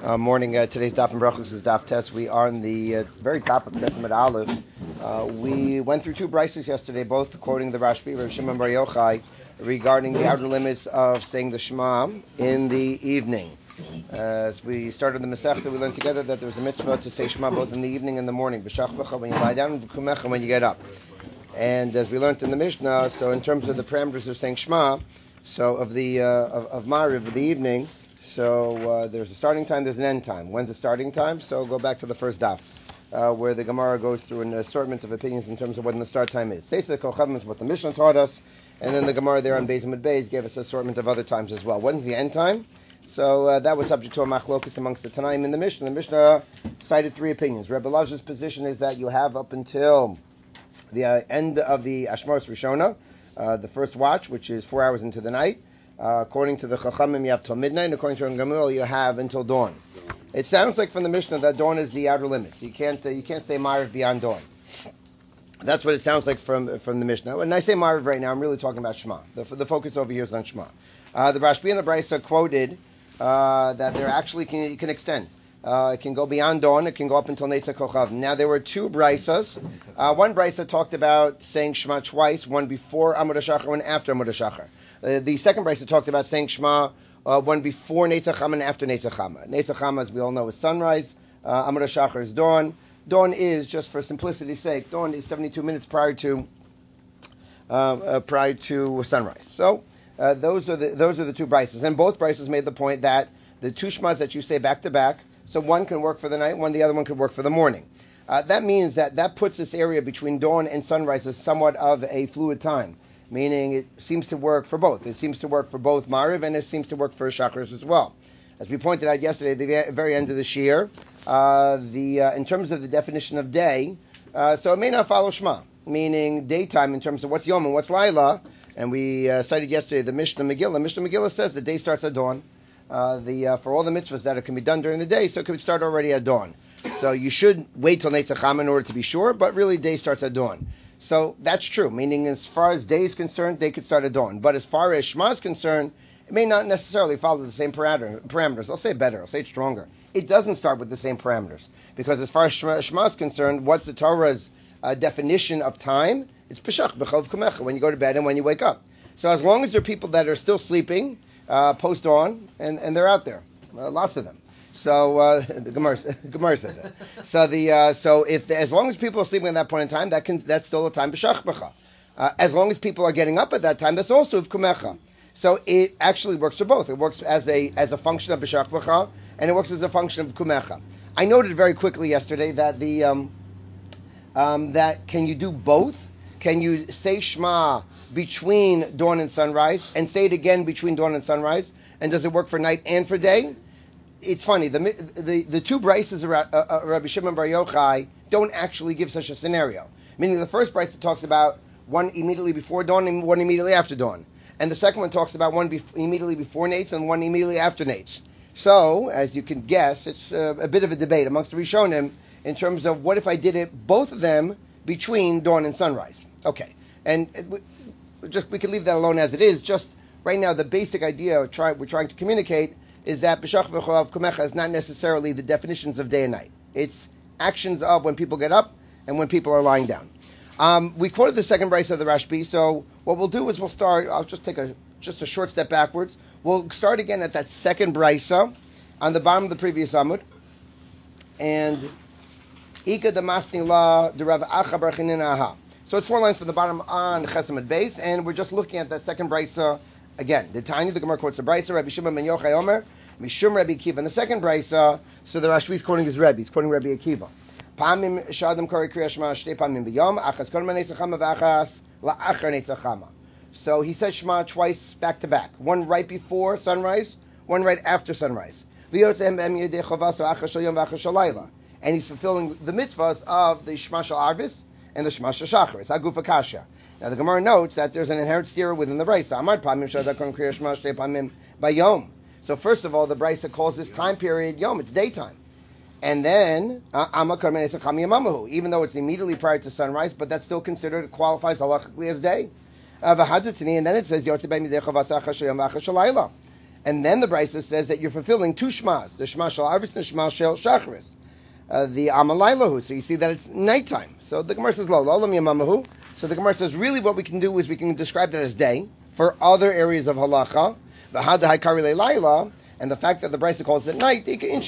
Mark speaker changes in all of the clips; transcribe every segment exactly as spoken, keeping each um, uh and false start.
Speaker 1: Uh, morning. Uh, today's Daf and Brachos is Daf Test. We are on the uh, very top of Testament Aleph. Uh, we went through two brises yesterday, both quoting the Rashbi, Rav Shimon Bar Yochai, regarding the outer limits of saying the Shema in the evening. Uh, as we started the Masechta, we learned together that there's a mitzvah to say Shema both in the evening and the morning. B'shachbacha when you lie down, and v'kumecha when you get up. And as we learned in the Mishnah, so in terms of the parameters of saying Shema, so of the uh, of, of Ma'ariv of the evening. So uh, there's a starting time, there's an end time. When's the starting time? So go back to the first daf, uh, where the Gemara goes through an assortment of opinions in terms of when the start time is. Seisei Kochavim is what the Mishnah taught us, and then the Gemara there on Beis Amud Beis gave us an assortment of other times as well. When's the end time? So uh, that was subject to a machlokus amongst the Tanaim in the Mishnah. The Mishnah cited three opinions. Rebbe Elazar's position is that you have up until the uh, end of the Ashmaros Rishona, uh, the first watch, which is four hours into the night. Uh, according to the Chachamim, you have till midnight, and according to Rabbi Gamliel, you have until dawn. It sounds like from the Mishnah that dawn is the outer limit. You can't uh, you can't say Ma'ariv beyond dawn. That's what it sounds like from from the Mishnah. When I say Ma'ariv right now, I'm really talking about Shema. The, the focus over here is on Shema. Uh, the Rashbi and the Brisa quoted uh, that there actually can you can extend. Uh, it can go beyond dawn. It can go up until Netzach Kochav. Now there were two Brisas. Uh, one Brisa talked about saying Shema twice, one before Amud HaShachar, one after Amud HaShachar. Uh, the second Brisa talked about saying Shema, uh, one before Netzach Chama and after Netzach Chama. Netzach Chama, as we all know, is sunrise. Uh, Amud HaShachar is dawn. Dawn is, just for simplicity's sake, dawn is seventy-two minutes prior to uh, uh, prior to sunrise. So uh, those are the those are the two Brisas, and both Brisas made the point that the two Shmas that you say back to back. So one can work for the night, one the other one could work for the morning. Uh, that means that that puts this area between dawn and sunrise as somewhat of a fluid time, meaning it seems to work for both. It seems to work for both Ma'ariv and it seems to work for Shachris as well. As we pointed out yesterday, at the very end of the Shir, uh, the uh, in terms of the definition of day, uh, so it may not follow Shema, meaning daytime in terms of what's Yom and what's Laila. And we uh, cited yesterday the Mishnah Megillah. Mishnah Megillah says the day starts at dawn. Uh, the uh, for all the mitzvahs that it can be done during the day, so it can start already at dawn. So you should wait till Netzach Chama in order to be sure, but really day starts at dawn. So that's true, meaning as far as day is concerned, day could start at dawn. But as far as Shema is concerned, it may not necessarily follow the same parameter, parameters. I'll say it better, I'll say it stronger. It doesn't start with the same parameters. Because as far as Shema, Shema is concerned, what's the Torah's uh, definition of time? It's Peshach, B'chov Kamecha, when you go to bed and when you wake up. So as long as there are people that are still sleeping, Uh, post dawn, and, and they're out there, uh, lots of them. So uh, the Gemara, Gemara says it. So the uh, so if the, as long as people are sleeping at that point in time, that can that's still a time b'shachbacha. Uh, as long as people are getting up at that time, that's also v'kumecha. So it actually works for both. It works as a as a function of b'shachbacha, and it works as a function of v'kumecha. I noted very quickly yesterday that the um, um, that can you do both? Can you say Shema between dawn and sunrise and say it again between dawn and sunrise? And does it work for night and for day? It's funny. The the, the two brises of uh, uh, Rabbi Shimon Bar Yochai don't actually give such a scenario. Meaning the first brise talks about one immediately before dawn and one immediately after dawn. And the second one talks about one bef- immediately before Nates and one immediately after Nates. So, as you can guess, it's uh, a bit of a debate amongst the Rishonim in terms of what if I did it, both of them, between dawn and sunrise. Okay, and we, just we can leave that alone as it is. Just right now, the basic idea try, we're trying to communicate is that b'shach v'cholav kumecha is not necessarily the definitions of day and night. It's actions of when people get up and when people are lying down. Um, we quoted the second brisa of the Rashbi, so what we'll do is we'll start. I'll just take a just a short step backwards. We'll start again at that second brisa on the bottom of the previous amud, and ika damasni la derav acha barchininaha. So it's four lines from the bottom on Ches Amud Beis, and we're just looking at that second brisa again. The Tanya, the Gemara quotes the brisa, Rabbi Shimon ben Yochai Omer, Mishum Rabbi Akiva. And the second brisa, so the Rashbi is quoting his Rebbe, he's quoting Rabbi Akiva. Pamim shadam kari kriya shema shtei pamim b'yom, achas kol ma netzach chama v'achas la'achar netzach chama. So he says Shema twice back to back, one right before sunrise, one right after sunrise. V'yotzehem b'em yedei chavas v'achas shal yom v'achas shal layla. And he's fulfilling the mitzvahs of the Shema shal Arvis and the Shema Shachar. It's Aguf Akasha. Now the Gemara notes that there's an inherent stira within the Brisa. Amar Pamim Shadakon Kriya Shema Shtei Pamim Bayom. So first of all, the Brisa calls this time period Yom. It's daytime. And then Amar Karmen Esacham Yamamahu. Even though it's immediately prior to sunrise, but that's still considered, it qualifies halachically as day. Uh, and then it says Yotzei B'Midei Chavas Achas Shel Yom V'Achas Shel Layla. And then the Brisa says that you're fulfilling two Shmas, the Shema Shel Arvis and the Shema Shel Shacharis. Uh, the Amalaylahu. So you see that it's nighttime. So the Gemara says, Lo, Lo Lam Yamamahu. So the Gemara says, really what we can do is we can describe that as day for other areas of halacha. And the fact that the Brisa calls it night,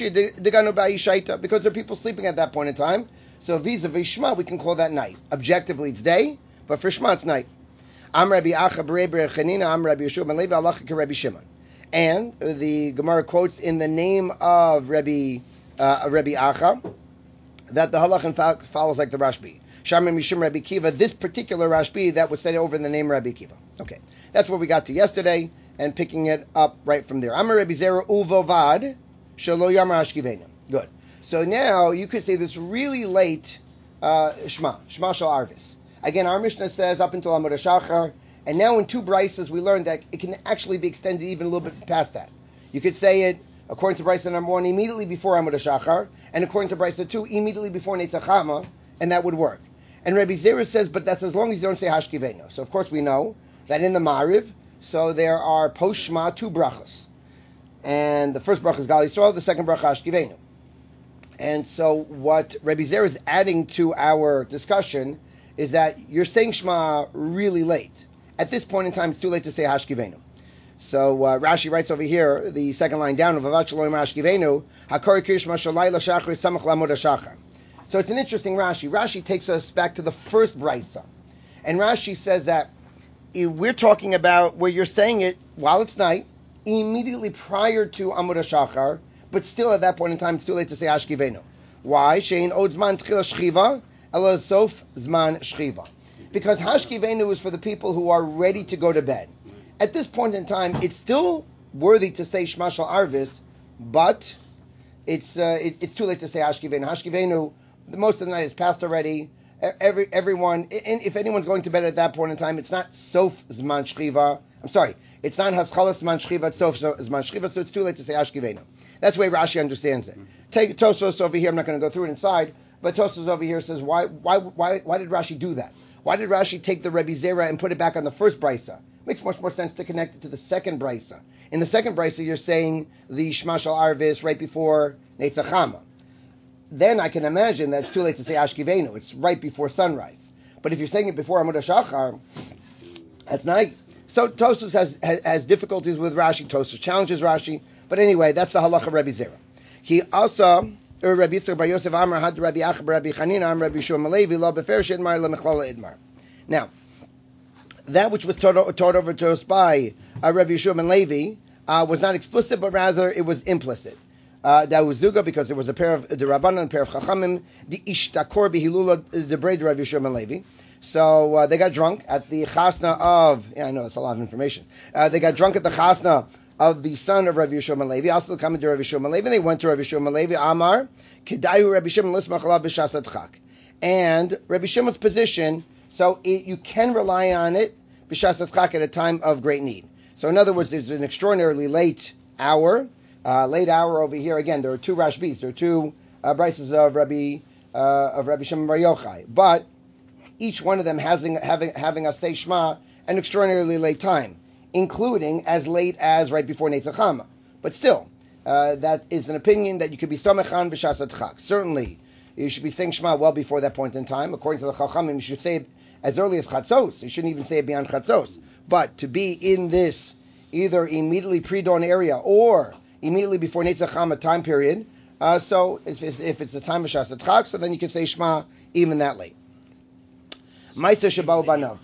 Speaker 1: because there are people sleeping at that point in time. So vis-a-vis Shema, we can call that night. Objectively, it's day, but for Shema, it's night. Am Rabbi Acha b'Rebbe Chanina, Am Rabbi Yeshua ben Levi, Halacha k'Rebbi Shimon. And the Gemara quotes in the name of Rabbi uh, Rabbi Acha that the halacha in fact follows like the Rashbi. Shamar Mishum Rabbi Kiva, this particular Rashbi that was studied over in the name of Rabbi Kiva. Okay, that's where we got to yesterday, and picking it up right from there. Amar Rabbi Zera uvovad shelo yamar ashkivenu. Good. So now you could say this really late uh, Shema, Shema Shel Arvis. Again, our Mishnah says up until Amud HaShachar, and now in two Brises we learned that it can actually be extended even a little bit past that. You could say it, according to Brisa number one, immediately before Amud HaShachar, and according to Brisa two, immediately before Netzach Hama, and that would work. And Rabbi Zera says, but that's as long as you don't say Hashkivenu. So of course we know that in the Ma'ariv, so there are post Shema two brachas. And the first bracha is Gal Yisrael, the second bracha Hashkivenu. And so what Rabbi Zera is adding to our discussion is that you're saying Shema really late. At this point in time, it's too late to say Hashkivenu. So uh, Rashi writes over here, the second line down of Avat Shaloim Hashkivenu, Hakori Kirishma Shalayla Shachar Samach Lamod HaShachar. So it's an interesting Rashi. Rashi takes us back to the first Brisa. And Rashi says that we're talking about where you're saying it while it's night, immediately prior to Amud HaShachar, but still at that point in time, it's too late to say Hashkivenu. Why? Shein od zman tchila shchiva, ela sof zman shchiva. Because Hashkivenu is for the people who are ready to go to bed. At this point in time, it's still worthy to say Shema Shel Arvis, but it's uh, it, it's too late to say Hashkivenu. Hashkivenu, most of the night is past already. Every everyone, and if anyone's going to bed at that point in time, it's not sof zman shchiva. I'm sorry, it's not haskalas zman shchiva. It's sof zman shchiva. So it's too late to say Hashkivenu. That's the way Rashi understands it. Take Tosfos over here. I'm not going to go through it inside, but Tosfos over here says, why why why why did Rashi do that? Why did Rashi take the Rebbe Zera and put it back on the first brisa? Makes much more sense to connect it to the second brisa. In the second brisa, you're saying the Shema Shel Arvis right before Netzach Hama. Then I can imagine that it's too late to say Hashkivenu. It's right before sunrise. But if you're saying it before Amud HaShachar, that's night. So Tosfos has, has has difficulties with Rashi. Tosfos challenges Rashi. But anyway, that's the halacha of Rebbe Zera. He also, Rabbi Yitzchak Bar Yosef Amar had Rabbi Acha Rabbi Chanina Am Rabbi Yeshua Malevi Lo Befer Shidmar Le Mechlala Idmar. Now, that which was taught, taught over to us by uh, Rabbi Yeshua ben Levi uh, was not explicit, but rather it was implicit. Uh, that was Zuga because there was a pair of the Rabbanan, a pair of Chachamim, the Ishtakor Bihilula, the braid Rabbi Yeshua ben Levi. So uh, they got drunk at the Chasna of, yeah, I know, that's a lot of information. Uh, they got drunk at the Chasna of the son of Rabbi Yeshua ben Levi, also coming to Rabbi Yeshua ben Levi, and they went to Rabbi Yeshua ben Levi, Amar, Kedayu Rabbi Shimon Lismach Alav B'Shas Adchak. And Rabbi Shimon's position, so it, you can rely on it, B'Shas Adchak, at a time of great need. So in other words, there's an extraordinarily late hour, uh, late hour over here. Again, there are two Rashbis, there are two uh, Brises of Rabbi uh, of Rabbi Shimon Bar Yochai, but each one of them having having having a say Shema an extraordinarily late time, including as late as right before Netzach Hama. But still, uh, that is an opinion that you could be Samechan B'Shas Adchak. Certainly, you should be saying Shema well before that point in time. According to the Chachamim, you should say it as early as Chatzos. You shouldn't even say it beyond Chatzos. But to be in this either immediately pre-dawn area or immediately before Netzach Hama time period, uh, so if, if it's the time of B'Shas Adchak, so then you can say Shema even that late. Ma'aser Sheba'u Banav.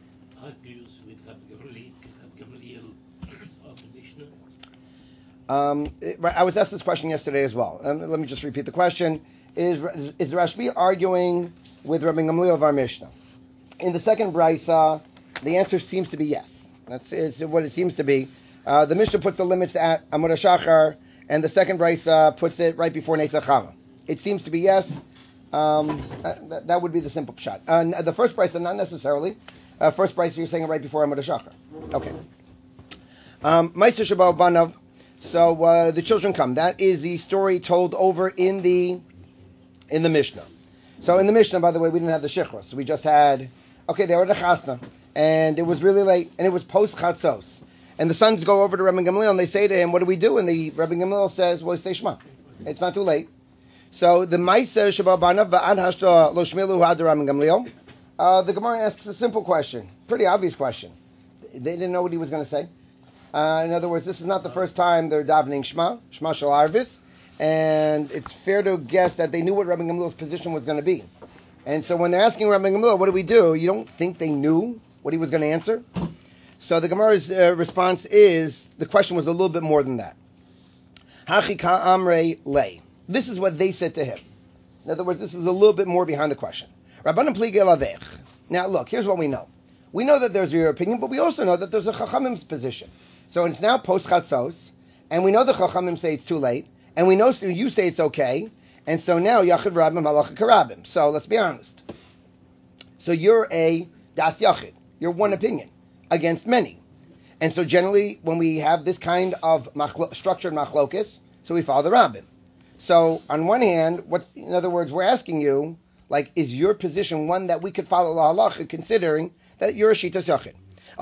Speaker 1: Um, I was asked this question yesterday as well. Um, let me just repeat the question. Is is Rashbi arguing with Rabbi Gamliel of our Mishnah? In the second brisa, the answer seems to be yes. That's is what it seems to be. Uh, the Mishnah puts the limits at Amud HaShachar, and the second brisa puts it right before Netzach Hama. It seems to be yes. Um, that, that would be the simple shot. Uh, the first brisa, not necessarily. Uh, first brisa, you're saying it right before Amud HaShachar. Okay. Um, Ma'aser Sheba'u Banav. So uh, the children come. That is the story told over in the in the Mishnah. So in the Mishnah, by the way, we didn't have the Shechros. So we just had, okay, they were at the Chasna, and it was really late, and it was post Chatzos. And the sons go over to Rabbi Gamliel and they say to him, what do we do? And the Rabbi Gamliel says, well, say Shema. It's not too late. So the Ma'aser Shababana Va'ad Hashta Lo Shmilu Had Rabbi Gamliel. Uh, the Gemara asks a simple question, pretty obvious question. They didn't know what he was going to say. Uh, in other words, this is not the first time they're davening Shema, Shema Shel Arvis, and it's fair to guess that they knew what Rabbi Gamliel's position was going to be. And so when they're asking Rabbi Gamliel, what do we do? You don't think they knew what he was going to answer? So the Gemara's uh, response is, the question was a little bit more than that. Hachi ka'amrei lei. This is what they said to him. In other words, this is a little bit more behind the question. Rabbanan plige lavech. Now look, here's what we know. We know that there's your opinion, but we also know that there's a Chachamim's position. So it's now post Chatzos, and we know the Chachamim say it's too late, and we know you say it's okay, and so now Yachid Rabbim Halacha Karabim. So let's be honest. So you're a Das Yachid. You're one opinion against many. And so generally, when we have this kind of machlo- structured machlokis, so we follow the Rabbim. So on one hand, what's in other words, we're asking you, like, is your position one that we could follow la halacha, considering that you're a shitas yachid?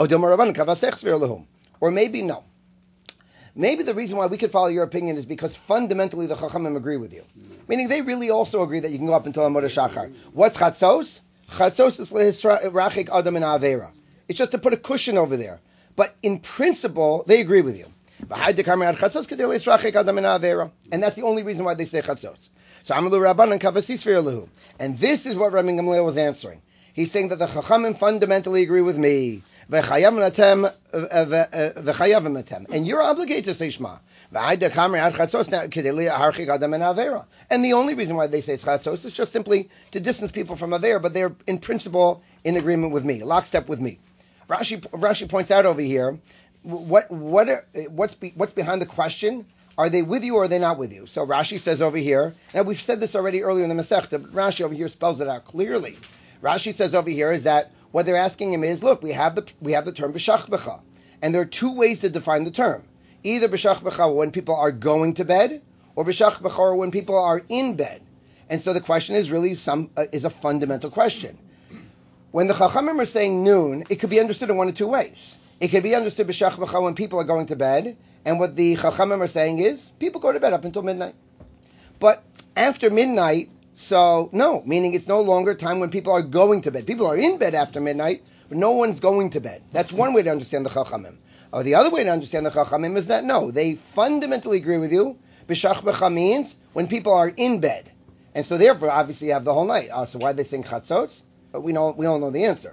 Speaker 1: Or maybe no. Maybe the reason why we could follow your opinion is because fundamentally the chachamim agree with you. Meaning they really also agree that you can go up until Amud HaShachar. What's chatzos? Chatzos is lehisrachik adam in avera. It's just to put a cushion over there. But in principle, they agree with you. And that's the only reason why they say chatzos. So Amalu Rabbanan Kavasis Lahu. And this is what Rabbi Gamliel was answering. He's saying that the Chachamim fundamentally agree with me. And you're obligated to say Shema. And the only reason why they say chatzos is just simply to distance people from Avera, but they're in principle in agreement with me, lockstep with me. Rashi, Rashi points out over here, what what are, what's be, what's behind the question? Are they with you or are they not with you? So Rashi says over here, and we've said this already earlier in the Masechta, but Rashi over here spells it out clearly. Rashi says over here is that what they're asking him is, look, we have the we have the term b'shach b'cha, and there are two ways to define the term. Either b'shach b'cha when people are going to bed, or b'shach b'cha when people are in bed. And so the question is really some uh, is a fundamental question. When the Chachamim are saying noon, it could be understood in one of two ways. It could be understood b'shach b'cha when people are going to bed, and what the Chachamim are saying is, people go to bed up until midnight. But after midnight, so no, meaning it's no longer time when people are going to bed. People are in bed after midnight, but no one's going to bed. That's one way to understand the Chachamim. Or the other way to understand the Chachamim is that no, they fundamentally agree with you. B'shach b'cha means when people are in bed. And so therefore, obviously, you have the whole night. Uh, so why they sing chatzos? But we know we all know the answer.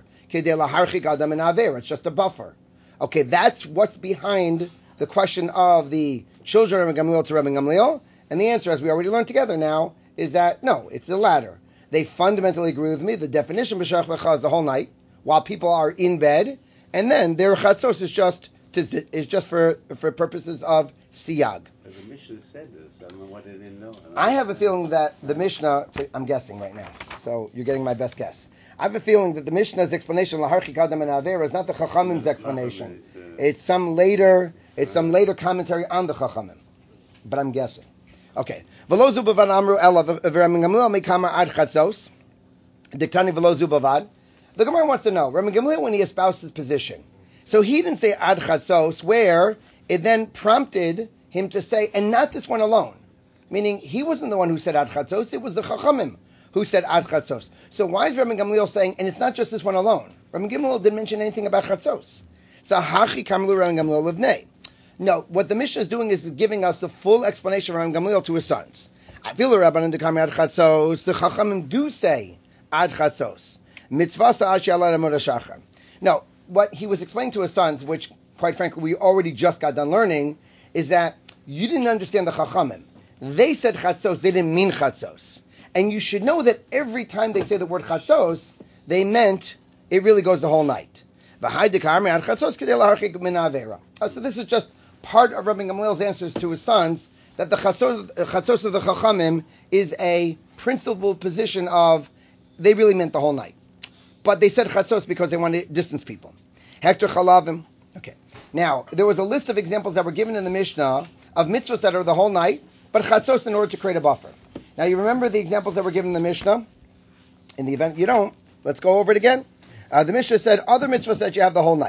Speaker 1: It's just a buffer. Okay, that's what's behind the question of the children of Rabbi Gamliel to Rabbi Gamliel, and the answer, as we already learned together now, is that no, it's the latter. They fundamentally agree with me. The definition b'shach b'cha is the whole night while people are in bed, and then their chatzos is just to, is just for for purposes of siyag.
Speaker 2: But the Mishnah said this. I don't know what they didn't know.
Speaker 1: I have a feeling that the Mishnah. I'm guessing right now, so you're getting my best guess. I have a feeling that the Mishnah's explanation, Laharchik Adam and Avera, is not the Chachamim's explanation. It's some later, it's some later commentary on the Chachamim. But I'm guessing. Okay. Velozu bavad amru ela v'Rami Gamliel mikama ad chatzos. Diktani velozu bavad. The Gemara wants to know, Rami Gamliel, when he espoused his position, so he didn't say ad chatzos, where it then prompted him to say, and not this one alone. Meaning, he wasn't the one who said ad chatzos, it was the Chachamim who said ad chatzos. So why is Rabbi Gamliel saying, and it's not just this one alone? Rabbi Gamliel didn't mention anything about chatzos. So hachi kamlu Rabbi Gamliel livnei. No, what the Mishnah is doing is giving us the full explanation of Rabbi Gamliel to his sons. I feel the Rabbanan dekami ad chatzos. The Chachamim do say ad chatzos. Mitzvah sa'ad she'ala Amud HaShachar. Now, what he was explaining to his sons, which quite frankly we already just got done learning, is that you didn't understand the Chachamim. They said chatzos, they didn't mean chatzos. And you should know that every time they say the word chatzos, they meant it really goes the whole night. Oh, so this is just part of Rabbi Gamliel's answers to his sons, that the chatzos, chatzos of the Chachamim is a principled position of, they really meant the whole night. But they said chatzos because they wanted to distance people. Hector chalavim. Okay. Now, there was a list of examples that were given in the Mishnah of mitzvahs that are the whole night, but chatzos in order to create a buffer. Now, you remember the examples that were given in the Mishnah? In the event you don't, let's go over it again. Uh, the Mishnah said other mitzvahs that you have the whole night.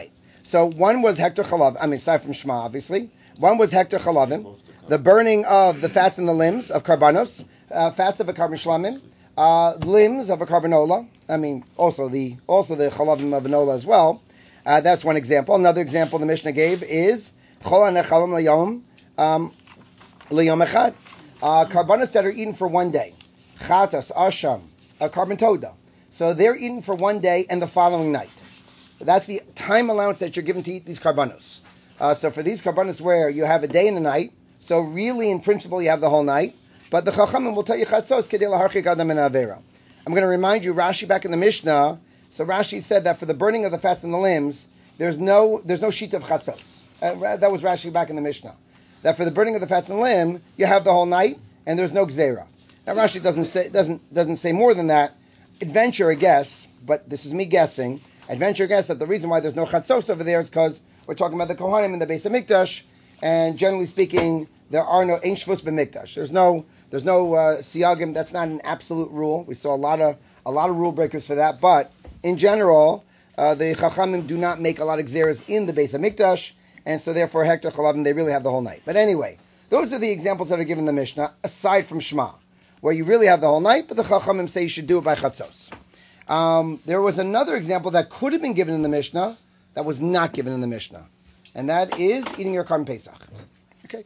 Speaker 1: So one was Hector Chalav, I mean, aside from Shema, obviously. One was Hector Chalavim, the burning of the fats and the limbs of Karbanos, uh, fats of a Karban Shlamim, uh, limbs of a Carbanola. I mean, also the also the Chalavim of Anola as well. Uh, that's one example. Another example the Mishnah gave is Chol HaNechalim L'Yom um, L'Yom Echad. Uh, Karbanos that are eaten for one day. Chatas, Asham, a Karban Toda. So they're eaten for one day and the following night. That's the time allowance that you're given to eat these Karbanos. Uh, so for these Karbanos where you have a day and a night, so really in principle you have the whole night, but the Chachamim will tell you Chatzos Kedei Laharchik Adam min Avera. I'm going to remind you, Rashi back in the Mishnah, so Rashi said that for the burning of the fats and the limbs, there's no there's no sheet of Chatzos. Uh, that was Rashi back in the Mishnah. That for the burning of the fats and the limb, you have the whole night, and there's no Gzeira. Now Rashi doesn't say doesn't doesn't say more than that. Adventure a guess, but this is me guessing. Adventure a guess that the reason why there's no Chatzos over there is because we're talking about the Kohanim in the Beis HaMikdash, and generally speaking, there are no Ein Shvus b'Mikdash. There's no there's no uh, siyagim. That's not an absolute rule. We saw a lot of a lot of rule breakers for that, but in general, uh, the Chachamim do not make a lot of Gzeras in the Beis HaMikdash, and so therefore Hector Chalavim they really have the whole night. But anyway, those are the examples that are given in the Mishnah, aside from Shema, where you really have the whole night, but the Chachamim say you should do it by Chatzos. Um, there was another example that could have been given in the Mishnah that was not given in the Mishnah, and that is eating your Karban Pesach. Okay.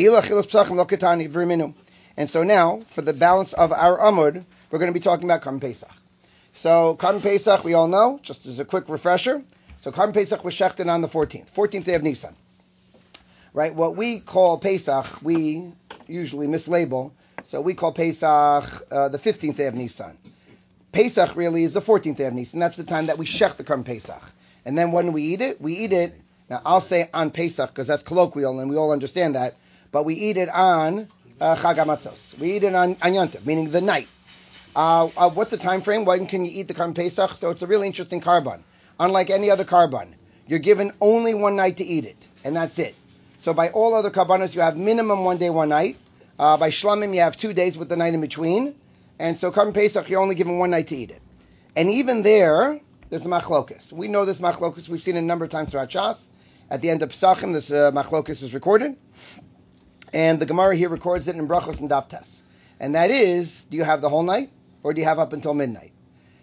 Speaker 1: And so now, for the balance of our Amud, we're going to be talking about Karban Pesach. So Karban Pesach, we all know, just as a quick refresher, so Karban Pesach was shechted on the fourteenth, fourteenth day of Nisan. Right? What we call Pesach, we usually mislabel, so we call Pesach uh, the fifteenth day of Nisan. Pesach really is the fourteenth day of Nisan. That's the time that we shech the Karban Pesach. And then when we eat it, we eat it, now I'll say on Pesach because that's colloquial and we all understand that, but we eat it on uh, Chag HaMatzos. We eat it on, on Yom Tov, meaning the night. Uh, uh, what's the time frame? When can you eat the Karban Pesach? So it's a really interesting Karban. Unlike any other Karban, you're given only one night to eat it, and that's it. So by all other Karbanos, you have minimum one day, one night. Uh, by Shlamim, you have two days with the night in between. And so Karban Pesach, you're only given one night to eat it. And even there, there's a machlokus. We know this machlokus. We've seen it a number of times throughout Shas. At the end of Pesachim, this uh, machlokus is recorded. And the Gemara here records it in Brachos and Daf Tes. And that is, do you have the whole night, or do you have up until midnight?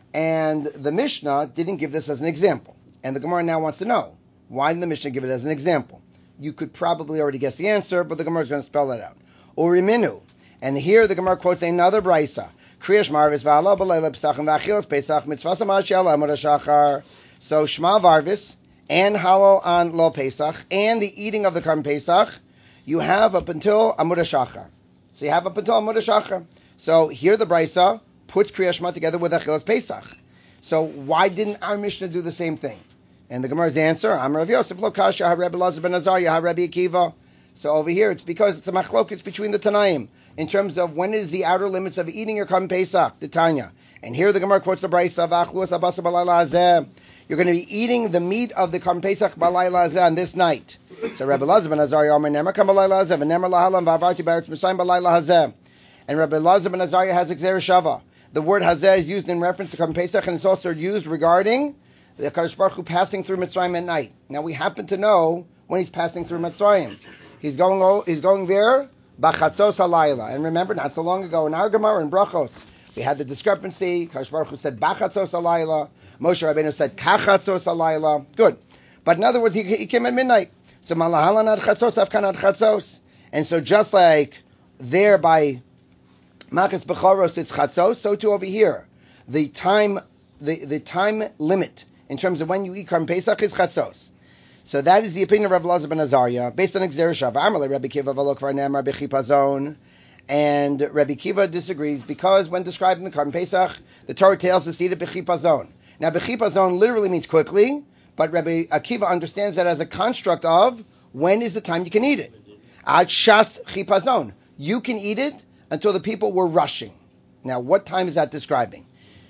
Speaker 1: And the Mishnah didn't give this as an example. And the Gemara now wants to know, why did the Mishnah give it as an example? You could probably already guess the answer, but the Gemara is going to spell that out. Uriminu. And here the Gemara quotes another brisa. Kriyash Marvis v'ala b'leila Pesachim v'achilas Pesach mitzvah samash yala amud hashachar. So Shema Varvis and Halal on Lo Pesach and the eating of the Karban Pesach, you have up until Amud HaShachar. So you have up until Amud HaShachar. So here the brisa puts Kriyash Shema together with Achilas Pesach. So why didn't our Mishnah do the same thing? And the Gemara's answer, Amar Rav Yosef lo kasha ha-Rebbe Elazar ben Azariah ha-Rebbe Akiva. So over here, it's because it's a machlokes between the Tanaim in terms of when is the outer limits of eating your Karban Pesach, the Tanya. And here the Gemara quotes the brisa, V'achluas abasa b'layla hazeh. You're going to be eating the meat of the Karban Pesach b'layla hazeh on this night. So Rebbe Elazar ben Azariah, Omer nemer kam b'layla hazeh, v'nemer lahalam v'avarti b'eretz Mitzrayim b'layla hazeh. And Rebbe Elazar ben Azariah has Xer Shava. The word hazeh is used in reference to Karban Pesach, and it's also used regarding the Kadosh Baruch Hu passing through Mitzrayim at night. Now we happen to know when he's passing through Mitzrayim. He's going he's going there, Bachatzos halayla. And remember, not so long ago in our Gemara in Brachos, we had the discrepancy. Kadosh Baruch Hu said Bachatzos halayla. Moshe Rabbeinu said Kachatzos halayla. Good. But in other words, he, he came at midnight. So Malahalan ad Chatzos, Afkan ad Chatzos. And so just like there by Machas Bechoros it's Chatzos, so too over here. The time the, the time limit in terms of when you eat Karban Pesach is Chatzos. So that is the opinion of Rav Elazar ben Azariah, based on Xer Shava. Amalei Rabbi Kiva v'lo kvar ne'amar b'chipazon. And Rabbi Kiva disagrees because when describing the Karban Pesach, the Torah tells us to eat it b'chipazon. Now b'chipazon literally means quickly, but Rabbi Akiva understands that as a construct of when is the time you can eat it. Ad shas chipazon. You can eat it until the people were rushing. Now what time is that describing?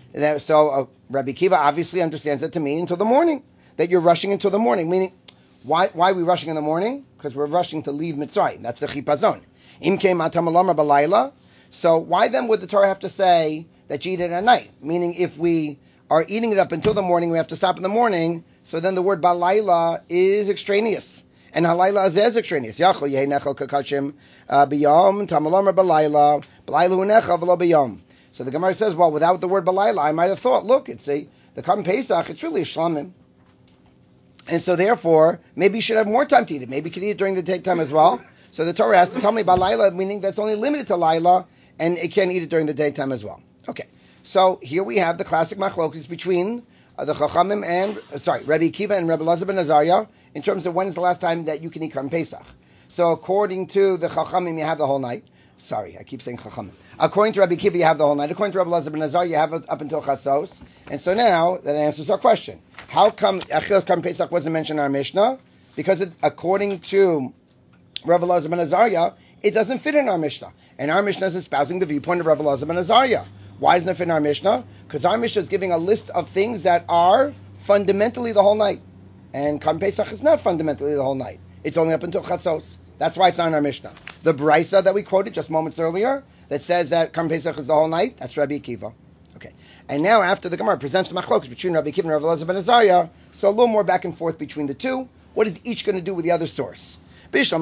Speaker 1: So uh, Rabbi Kiva obviously understands that to mean until the morning, that you're rushing until the morning, meaning why why are we rushing in the morning? Because we're rushing to leave Mitzrayim. That's the chipazon. Im kein matam alamar b'layla. So why then would the Torah have to say that you eat it at night? Meaning if we are eating it up until the morning, we have to stop in the morning, so then the word balayla is extraneous. And halayla is extraneous. Yachol yehi nechel kakachim biyom, tamalomar balayla, balayla hu nechel v'lo biyom. So the Gemara says, well, without the word balayla, I might have thought, look, it's a, the Karban Pesach, it's really a shlamim. And so therefore, maybe you should have more time to eat it. Maybe you could eat it during the daytime as well. So the Torah has to tell me balayla, meaning that's only limited to layla, and it can't eat it during the daytime as well. Okay. So here we have the classic machlokes between uh, the Chachamim and, uh, sorry, Rabbi Akiva and Rabbi Elazar ben Azariah in terms of when is the last time that you can eat Karban Pesach. So according to the Chachamim, you have the whole night. Sorry, I keep saying Chachamim. According to Rabbi Akiva, you have the whole night. According to Rabbi Elazar ben Azariah, you have it up until Chatzos. And so now that answers our question. How come Achilas Karban Pesach wasn't mentioned in our Mishnah? Because it, according to Rabbi Elazar ben Azariah, it doesn't fit in our Mishnah. And our Mishnah is espousing the viewpoint of Rabbi Elazar ben Azariah. Why isn't it fit in our Mishnah? Because our Mishnah is giving a list of things that are fundamentally the whole night. And Karban Pesach is not fundamentally the whole night. It's only up until Chatzos. That's why it's not in our Mishnah. The Brisa that we quoted just moments earlier, that says that Karban Pesach is the whole night, that's Rabbi Akiva. Okay. And now after the Gemara presents the machlokes between Rabbi Akiva and Rabbi Elazar ben Azariah, so a little more back and forth between the two. What is each going to do with the other source? So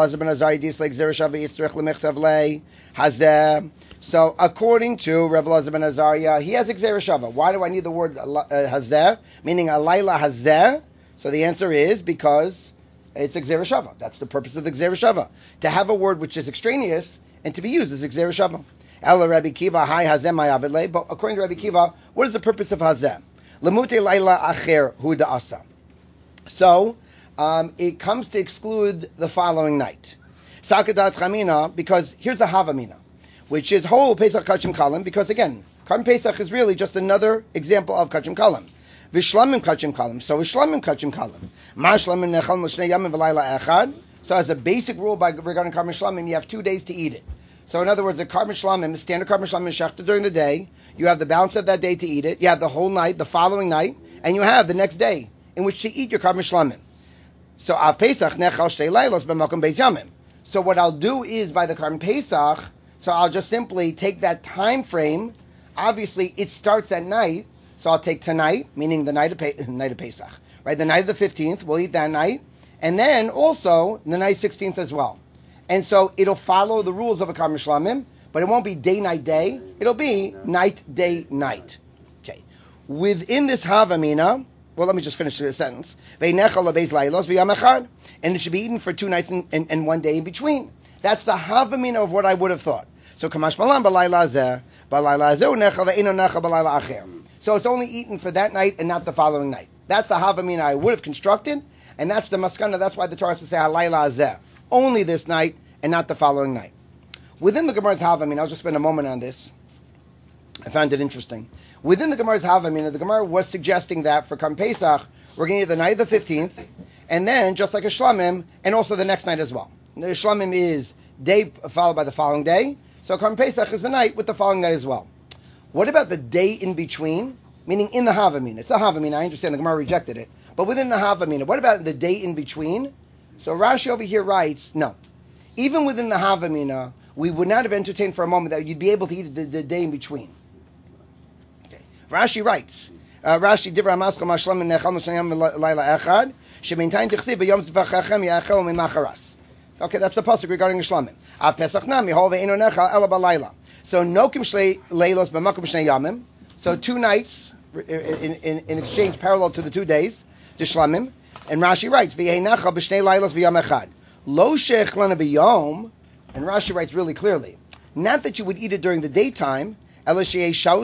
Speaker 1: according to Rabbi Elazar ben Azariah, he has Gzera Shava. Why do I need the word uh, hazeh, meaning a laila hazeh? So the answer is because it's Gzera Shava. That's the purpose of the Gzera Shava, to have a word which is extraneous and to be used as Gzera Shava. Ela Rabbi Kiva, hi hazeh ma'avidle. But according to Rabbi Kiva, what is the purpose of hazeh? Lemute laila acher hu da'asa. So Um, it comes to exclude the following night. Sakadat Chamina, because here's a Havamina, which is whole Pesach Kachim Kalim, because again, Karban Pesach is really just another example of Kachim Kalim. Vishlamim Kachim Kalim, so Vishlamim Kachim Kalim. Ma Shlamim Nechal L'Shnei Yamim V'Layla Echad. So as a basic rule by regarding Karban Shlamim, you have two days to eat it. So in other words, the Karban Shlamim, the standard Karban Shlamim is shechted during the day. You have the balance of that day to eat it. You have the whole night, the following night, and you have the next day in which to eat your Karban Shlamim. So Av Pesach nechal shtei leilos b'makom beis yamim. So what I'll do is by the Karban Pesach, so I'll just simply take that time frame. Obviously, it starts at night, so I'll take tonight, meaning the night of Pe- night of Pesach, right? The night of the fifteenth, we'll eat that night, and then also the night sixteenth as well. And so it'll follow the rules of a Karban Shlamim, but it won't be day, night, day. It'll be night, day, night. Okay. Within this Havamina. Well, let me just finish the sentence. And it should be eaten for two nights and, and, and one day in between. That's the havamina of what I would have thought. So kamash malam balayla zeh, balayla zeh nechal ve'eno nechal balayla acher. So it's only eaten for that night and not the following night. That's the havamina I would have constructed, and that's the maskana. That's why the Torah has to say halayla zeh, only this night and not the following night. Within the Gemara's havamina, I'll just spend a moment on this. I found it interesting. Within the Gemara's Havamina, the Gemara was suggesting that for Karban Pesach, we're going to eat the night of the fifteenth, and then, just like a Shlamim, and also the next night as well. The Shlamim is day followed by the following day, so Karban Pesach is the night with the following night as well. What about the day in between, meaning in the Havamina? It's a Havamina, I understand the Gemara rejected it, but within the Havamina, what about the day in between? So Rashi over here writes, no. Even within the Havamina, we would not have entertained for a moment that you'd be able to eat the, the day in between. Rashi writes, uh, Rashi Divra Maschal Mashlam Nechal Mashayam Laila Echad Shemintain Tichsi B'Yom Tzvachachem Yachel Mimacharas. Okay, that's the pasuk regarding the Shlamim. Av Pesach Nami Hol Ve'Eno Nechal Ela Balayla. So no Kim Shlei Leilos B'Makom Shnei Yamim. So two nights in, in, in exchange, parallel to the two days, the Shlamim. And Rashi writes V'Yei Nechal B'Shnei Leilos V'Yom Echad Lo Sheichlana B'Yom. And Rashi writes really clearly, not that you would eat it during the daytime. What you would do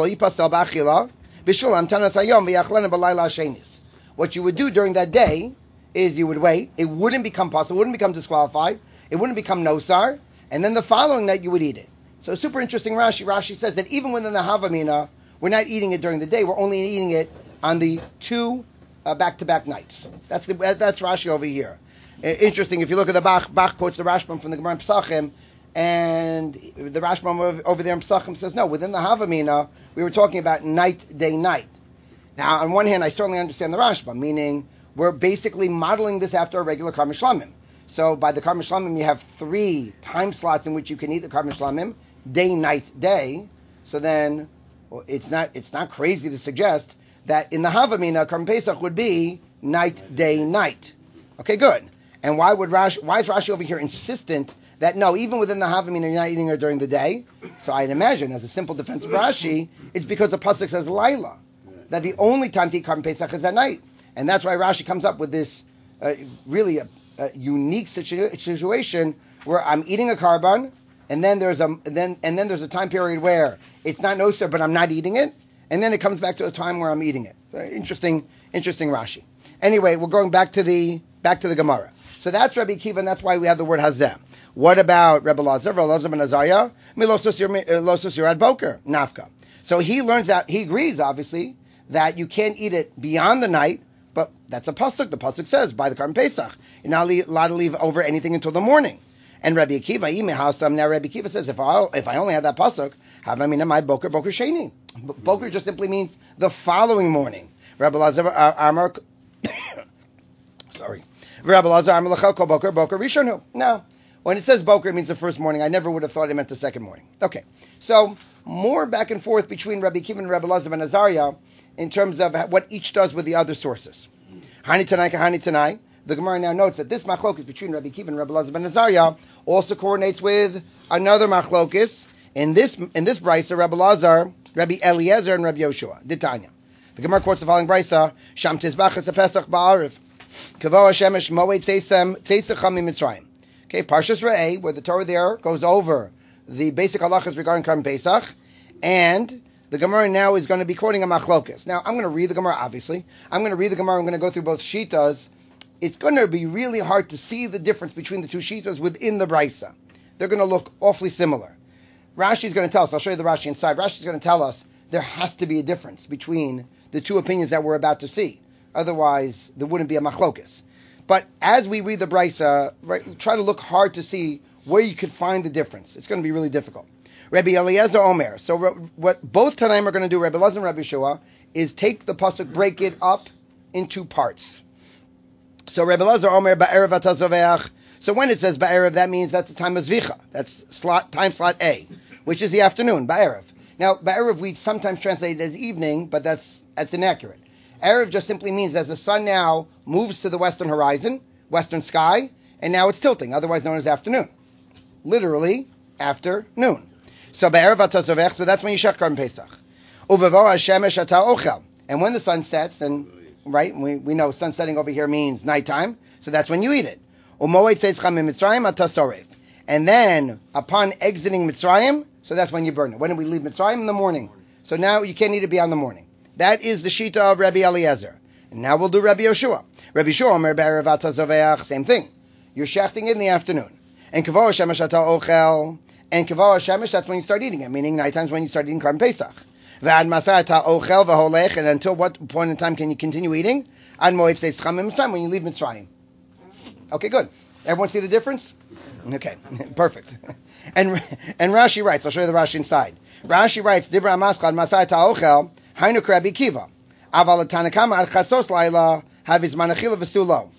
Speaker 1: during that day is you would wait. It wouldn't become possible. It wouldn't become disqualified. It wouldn't become nosar. And then the following night you would eat it. So super interesting Rashi. Rashi says that even within the Havamina, we're not eating it during the day. We're only eating it on the two uh, back-to-back nights. That's the, that's Rashi over here. Uh, interesting. If you look at the Bach, Bach quotes the Rashbam from the Gemara in Pesachim, and the Rashbam over there in Pesachim says, no, within the Havamina, we were talking about night, day, night. Now, on one hand, I certainly understand the Rashbam, meaning we're basically modeling this after a regular Karban Shlamim. So by the Karban Shlamim, you have three time slots in which you can eat the Karban Shlamim, day, night, day. So then Well, it's not it's not crazy to suggest that in the Havamina, Karban Pesach would be night, day, night. Okay, good. And why would Rashi, why is Rashi over here insistent that no, even within the Havamina, you're not eating her during the day? So I'd imagine, as a simple defense of Rashi, it's because the pasuk says Laila, that the only time to eat Karban Pesach is at night, and that's why Rashi comes up with this uh, really a, a unique situ- situation where I'm eating a karban, and then there's a then and then there's a time period where it's not noser, but I'm not eating it, and then it comes back to a time where I'm eating it. Very interesting, interesting Rashi. Anyway, we're going back to the back to the Gemara. So that's Rabbi Akiva, and that's why we have the word hazeh. What about Rebbe Lazar? Rebbe Lazar ben Azariah, milosus yirad boker nafka. So he learns that he agrees, obviously, that you can't eat it beyond the night, but that's a pasuk. The pasuk says by the Karban Pesach, you're not allowed to leave over anything until the morning. And Rabbi Akiva, imehasam. Now Rabbi Akiva says, if I if I only had that pasuk, have I mean my boker boker sheni. Boker just simply means the following morning. Rabbi Lazar Amar, sorry, Rabbi Lazar Amar lechel kol boker boker rishonu. No, when it says boker, it means the first morning. I never would have thought it meant the second morning. Okay, so more back and forth between Rabbi Akiva and Rabbi Lazar ben Azariah in terms of what each does with the other sources. Hani Tanai Kahani Tanai. The Gemara now notes that this machlokus between Rabbi Akiva and Rabbi Lazar ben Azariah also coordinates with another machlokus in this in this brisa, Rabbi Lazar, Rabbi Eliezer, and Rabbi Yoshua. Ditanya. The Gemara quotes the following brisa: Sham tizbachas Pesach ba'arif, kavo hashemesh moed teisem teisacham mitzrayim. Okay, Parshas Re'eh, where the Torah there goes over the basic halachas regarding Karban Pesach, and the Gemara now is going to be quoting a machlokus. Now, I'm going to read the Gemara, obviously. I'm going to read the Gemara. I'm going to go through both shitas. It's going to be really hard to see the difference between the two shitas within the brisa. They're going to look awfully similar. Rashi is going to tell us, I'll show you the Rashi inside. Rashi is going to tell us there has to be a difference between the two opinions that we're about to see. Otherwise, there wouldn't be a machlokus. But as we read the brisa, right, try to look hard to see where you could find the difference. It's going to be really difficult. Rabbi Eliezer Omer. So what both Tanaim are going to do, Rabbi Elazar and Rabbi Shua, is take the pasuk, break it up into parts. So Rabbi Elazar Omer ba'erev atazoveach. So when it says ba'erev, that means that's the time of zvicha. That's slot time slot A, which is the afternoon, ba'erev. Now ba'erev we sometimes translate it as evening, but that's that's inaccurate. Erev just simply means as the sun now moves to the western horizon, western sky, and now it's tilting, otherwise known as afternoon. Literally afternoon. So ba'erev atazovech, so that's when you shech Karban Pesach. Uvavo hashemesh ata ochel, and when the sun sets, then right, we we know sun setting over here means nighttime, so that's when you eat it. Umoed teitzcha mitzrayim atasoref, and then upon exiting Mitzrayim, so that's when you burn it. When do we leave Mitzrayim? In the morning. So now you can't eat it beyond the morning. That is the shita of Rabbi Eliezer. And now we'll do Rabbi Yoshua. Rabbi Yoshua Omer ba'erev atazoveach, same thing. You're shechting it in the afternoon. And kavo hashemesh ata ochel. And kavah hashemesh, that's when you start eating it, meaning nighttime's when you start eating Karban Pesach. V'ad masah ta ochel v'holech, and until what point in time can you continue eating? Ad moed teitzcha mitzrayim, when you leave Mitzrayim. Okay, good. Everyone see the difference? Okay, perfect. And and Rashi writes, I'll show you the Rashi inside. Rashi writes, Dibra maschad masah ta ochel, hainu Rabbi Akiva. Aval tanakama ad chatzos laila, haviz manachila v'sulo.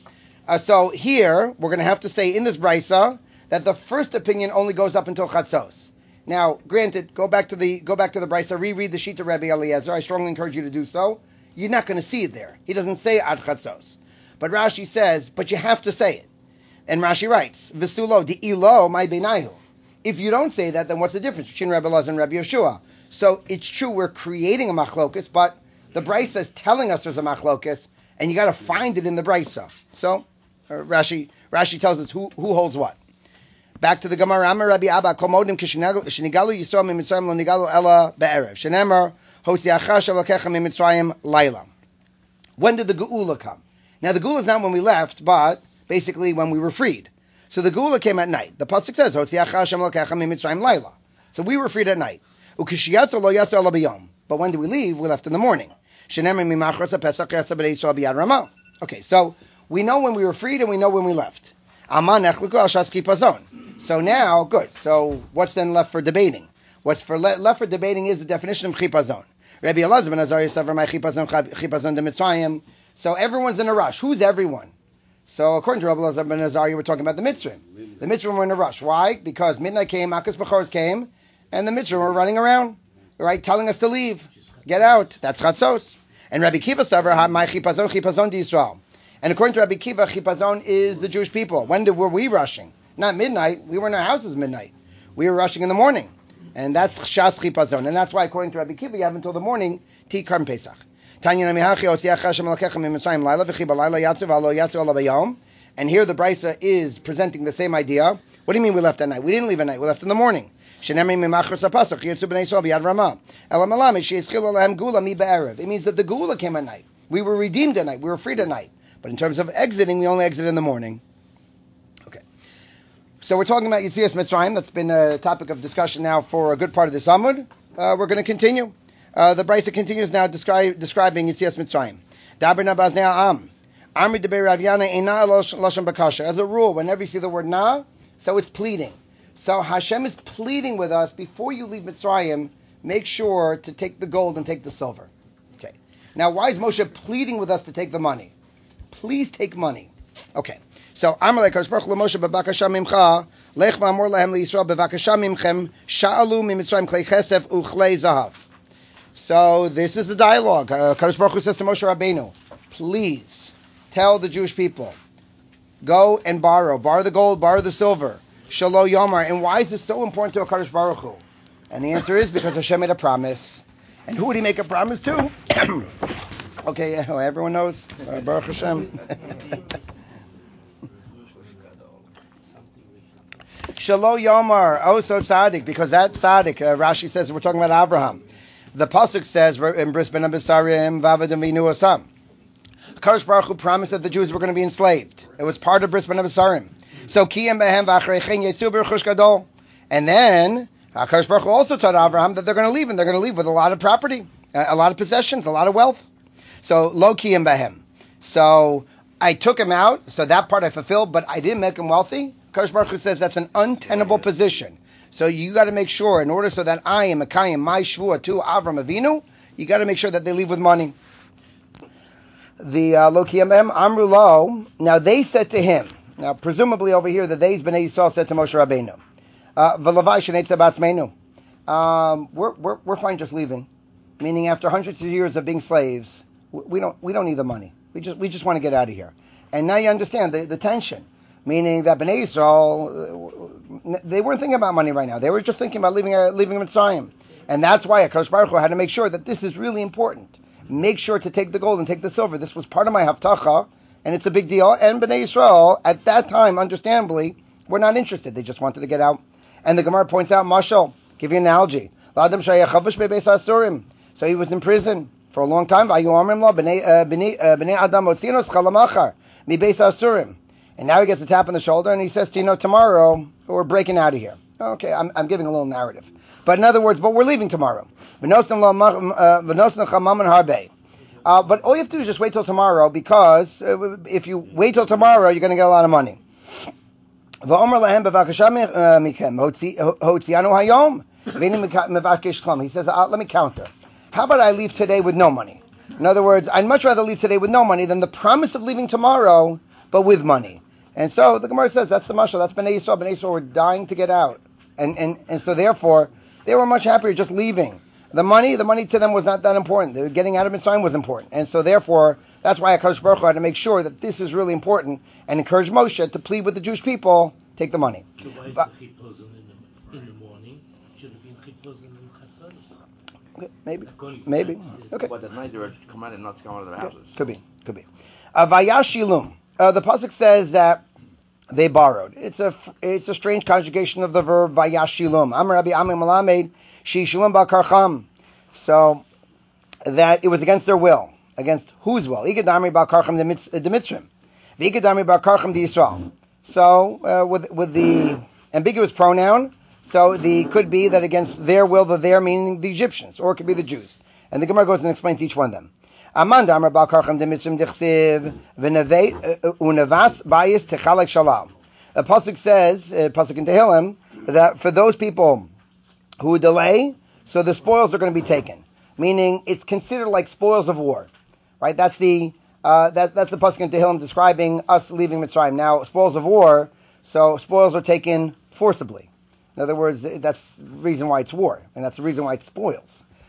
Speaker 1: So here, we're going to have to say in this brisa, that the first opinion only goes up until Chatzos. Now, granted, go back to the go back to the Brisa, reread the sheet of Rabbi Eliezer. I strongly encourage you to do so. You're not going to see it there. He doesn't say Ad Chatzos. But Rashi says, but you have to say it. And Rashi writes, V'sulo di ilo my benayu. If you don't say that, then what's the difference between Rabbi Elazar and Rabbi Yoshua? So it's true we're creating a machlokus, but the Brisa is telling us there's a machlokus, and you got to find it in the Brisa. So uh, Rashi Rashi tells us who who holds what. Back to the Gemara, Amar Rabbi Abba, Komodim Kishnigalu Yisrael Mitzrayim Lo Nigalu Ela Be'erev. Shenemar Hotziacha Shalokecha Mitzrayim Laila. When did the Geula come? Now the Geula is not when we left, but basically when we were freed. So the Geula came at night. The pasuk says Hotziacha Shalokecha Mitzrayim Laila. So we were freed at night. Ukishiyatzo Lo Yatzo Ela B'yom. But when did we leave? We left in the morning. Shenemar Mimachras Pesach Yatza B'nei Yisrael B'yad Ramah. Okay, so we know when we were freed and we know when we left. Aman Echliku Al Shas Kipazon. So now, good. So what's then left for debating? What's for le- left for debating is the definition of chipazon. Rabbi Elazar ben Azariah said, "My chipazon, chipazon de Mitzrayim." So everyone's in a rush. Who's everyone? So according to Rabbi Elazar ben Azariah, we're talking about the Mitzrayim. The Mitzrayim were in a rush. Why? Because midnight came, Makas B'choros came, and the Mitzrayim were running around. right, telling us to leave, get out. That's chatzos. And Rabbi Kiva saver ha my chipazon chipazon di Yisrael. And according to Rabbi Kiva, chipazon is the Jewish people. When did, were we rushing? Not midnight. We were in our houses midnight. We were rushing in the morning. And that's Shas Chipazon. And that's why, according to Rabbi Kiva, you have until the morning, Ti Karm Pesach. And here the Brisa is presenting the same idea. What do you mean we left at night? We didn't leave at night. We left in the morning. It means that the Gula came at night. We were redeemed at night. We were freed at night. But in terms of exiting, we only exited in the morning. Okay. So we're talking about Yetzias Mitzrayim. That's been a topic of discussion now for a good part of this Amud. Uh, we're going to continue. Uh, the Brisa continues now descri- describing Yetzias Mitzrayim. Daber nabaz ne'am. Amri deber Rav Yana eina lashon bakasha. As a rule, whenever you see the word na, so it's pleading. So Hashem is pleading with us, before you leave Mitzrayim, make sure to take the gold and take the silver. Okay. Now, why is Moshe pleading with us to take the money? Please take money. Okay. So, Amar le'Kadosh Baruch Hu Moshe b'bakasha mimcha, lech ma'amor lahem liYisrael b'bakasha mimchem, sha'alu mimitzrayim klei chesef u'chlei zahav. So, this is the dialogue. Uh, Kadosh Baruch Hu says to Moshe Rabbeinu, please tell the Jewish people, go and borrow. Borrow the gold, borrow the silver. Shalo Yomar. And why is this so important to HaKadosh Baruch Hu? And the answer is because Hashem made a promise. And who would he make a promise to? Okay, everyone knows. Uh, Baruch Hashem. Shalo Yomar. Oh, so tzaddik. Because that tzaddik, uh, Rashi says, we're talking about Abraham. The pasuk says in Bris ben Abisarim Vavadim Vinu Osam. HaKadosh Baruch Hu promised that the Jews were going to be enslaved. It was part of Bris ben Abisarim. So kiyem behem v'achreichen yetzu b'rechush gadol. And then HaKadosh Baruch Hu also told Abraham that they're going to leave, and they're going to leave with a lot of property, a lot of possessions, a lot of wealth. So lo kiyem behem. So I took him out, so that part I fulfilled, but I didn't make him wealthy. HaKadosh Baruch Hu says that's an untenable position. So you got to make sure, in order so that I am Mekayim my shvua to Avram Avinu, you got to make sure that they leave with money. The uh, lo kiyem behem amru lo. Now they said to him. Now, presumably over here, the days Bnei Yisrael said to Moshe Rabbeinu, "V'lavai shenei tzabatzmeinu." We're we're we're fine just leaving, meaning after hundreds of years of being slaves, we don't we don't need the money. We just we just want to get out of here. And now you understand the, the tension, meaning that Bnei Yisrael, they weren't thinking about money right now. They were just thinking about leaving uh, leaving Mitzrayim, and that's why HaKadosh Baruch Hu had to make sure that this is really important. Make sure to take the gold and take the silver. This was part of my haftacha. And it's a big deal. And Bnei Yisrael, at that time, understandably, were not interested. They just wanted to get out. And the Gemara points out, Mashal, give you an analogy. So he was in prison for a long time. And now he gets a tap on the shoulder and he says to you know, tomorrow, we're breaking out of here. Okay, I'm, I'm giving a little narrative. But in other words, but we're leaving tomorrow. Uh, but all you have to do is just wait till tomorrow, because uh, if you wait till tomorrow, you're going to get a lot of money. He says, uh, let me counter. How about I leave today with no money? In other words, I'd much rather leave today with no money than the promise of leaving tomorrow, but with money. And so the Gemara says, that's the mashal, that's Bnei Yisrael. Bnei Yisrael were dying to get out. And, and, and so therefore, they were much happier just leaving. The money, the money to them was not that important. The getting out of Mitzrayim was important. And so therefore, that's why HaKadosh Baruch Hu had to make sure that this is really important and encourage Moshe to plead with the Jewish people, take the money.
Speaker 3: So why is
Speaker 1: but,
Speaker 3: the chipazon in the, in the morning? Should have been chipazon in Chatzos.
Speaker 1: Okay, maybe. Maybe. Okay.
Speaker 4: But at night they were commanded not to come out of their houses.
Speaker 1: Yeah, could be. Could be. Uh, Vayashilum. Uh, the pasuk says that they borrowed. It's a it's a strange conjugation of the verb vayashilum. Amar Rabbi Ami Malamed shishilum ba'karcham. So that it was against their will. Against whose will? Igadami ba'karcham the Mitzrim. V'igadami ba'karcham the Yisrael. So uh, with with the ambiguous pronoun, so the could be that against their will, the their meaning the Egyptians, or it could be the Jews. And the Gemara goes and explains each one of them. Amanda Amar ba'karcham the Mitzrim dichsiv v'nevei unavas bayis techalek shalal. The pasuk says, uh, pasuk in Tehillim, that for those people who delay, so the spoils are going to be taken. Meaning, it's considered like spoils of war, right? That's the uh, that, that's the pasuk in Tehillim describing us leaving Mitzrayim. Now, spoils of war, so spoils are taken forcibly. In other words, that's the reason why it's war, and that's the reason why it's spoils.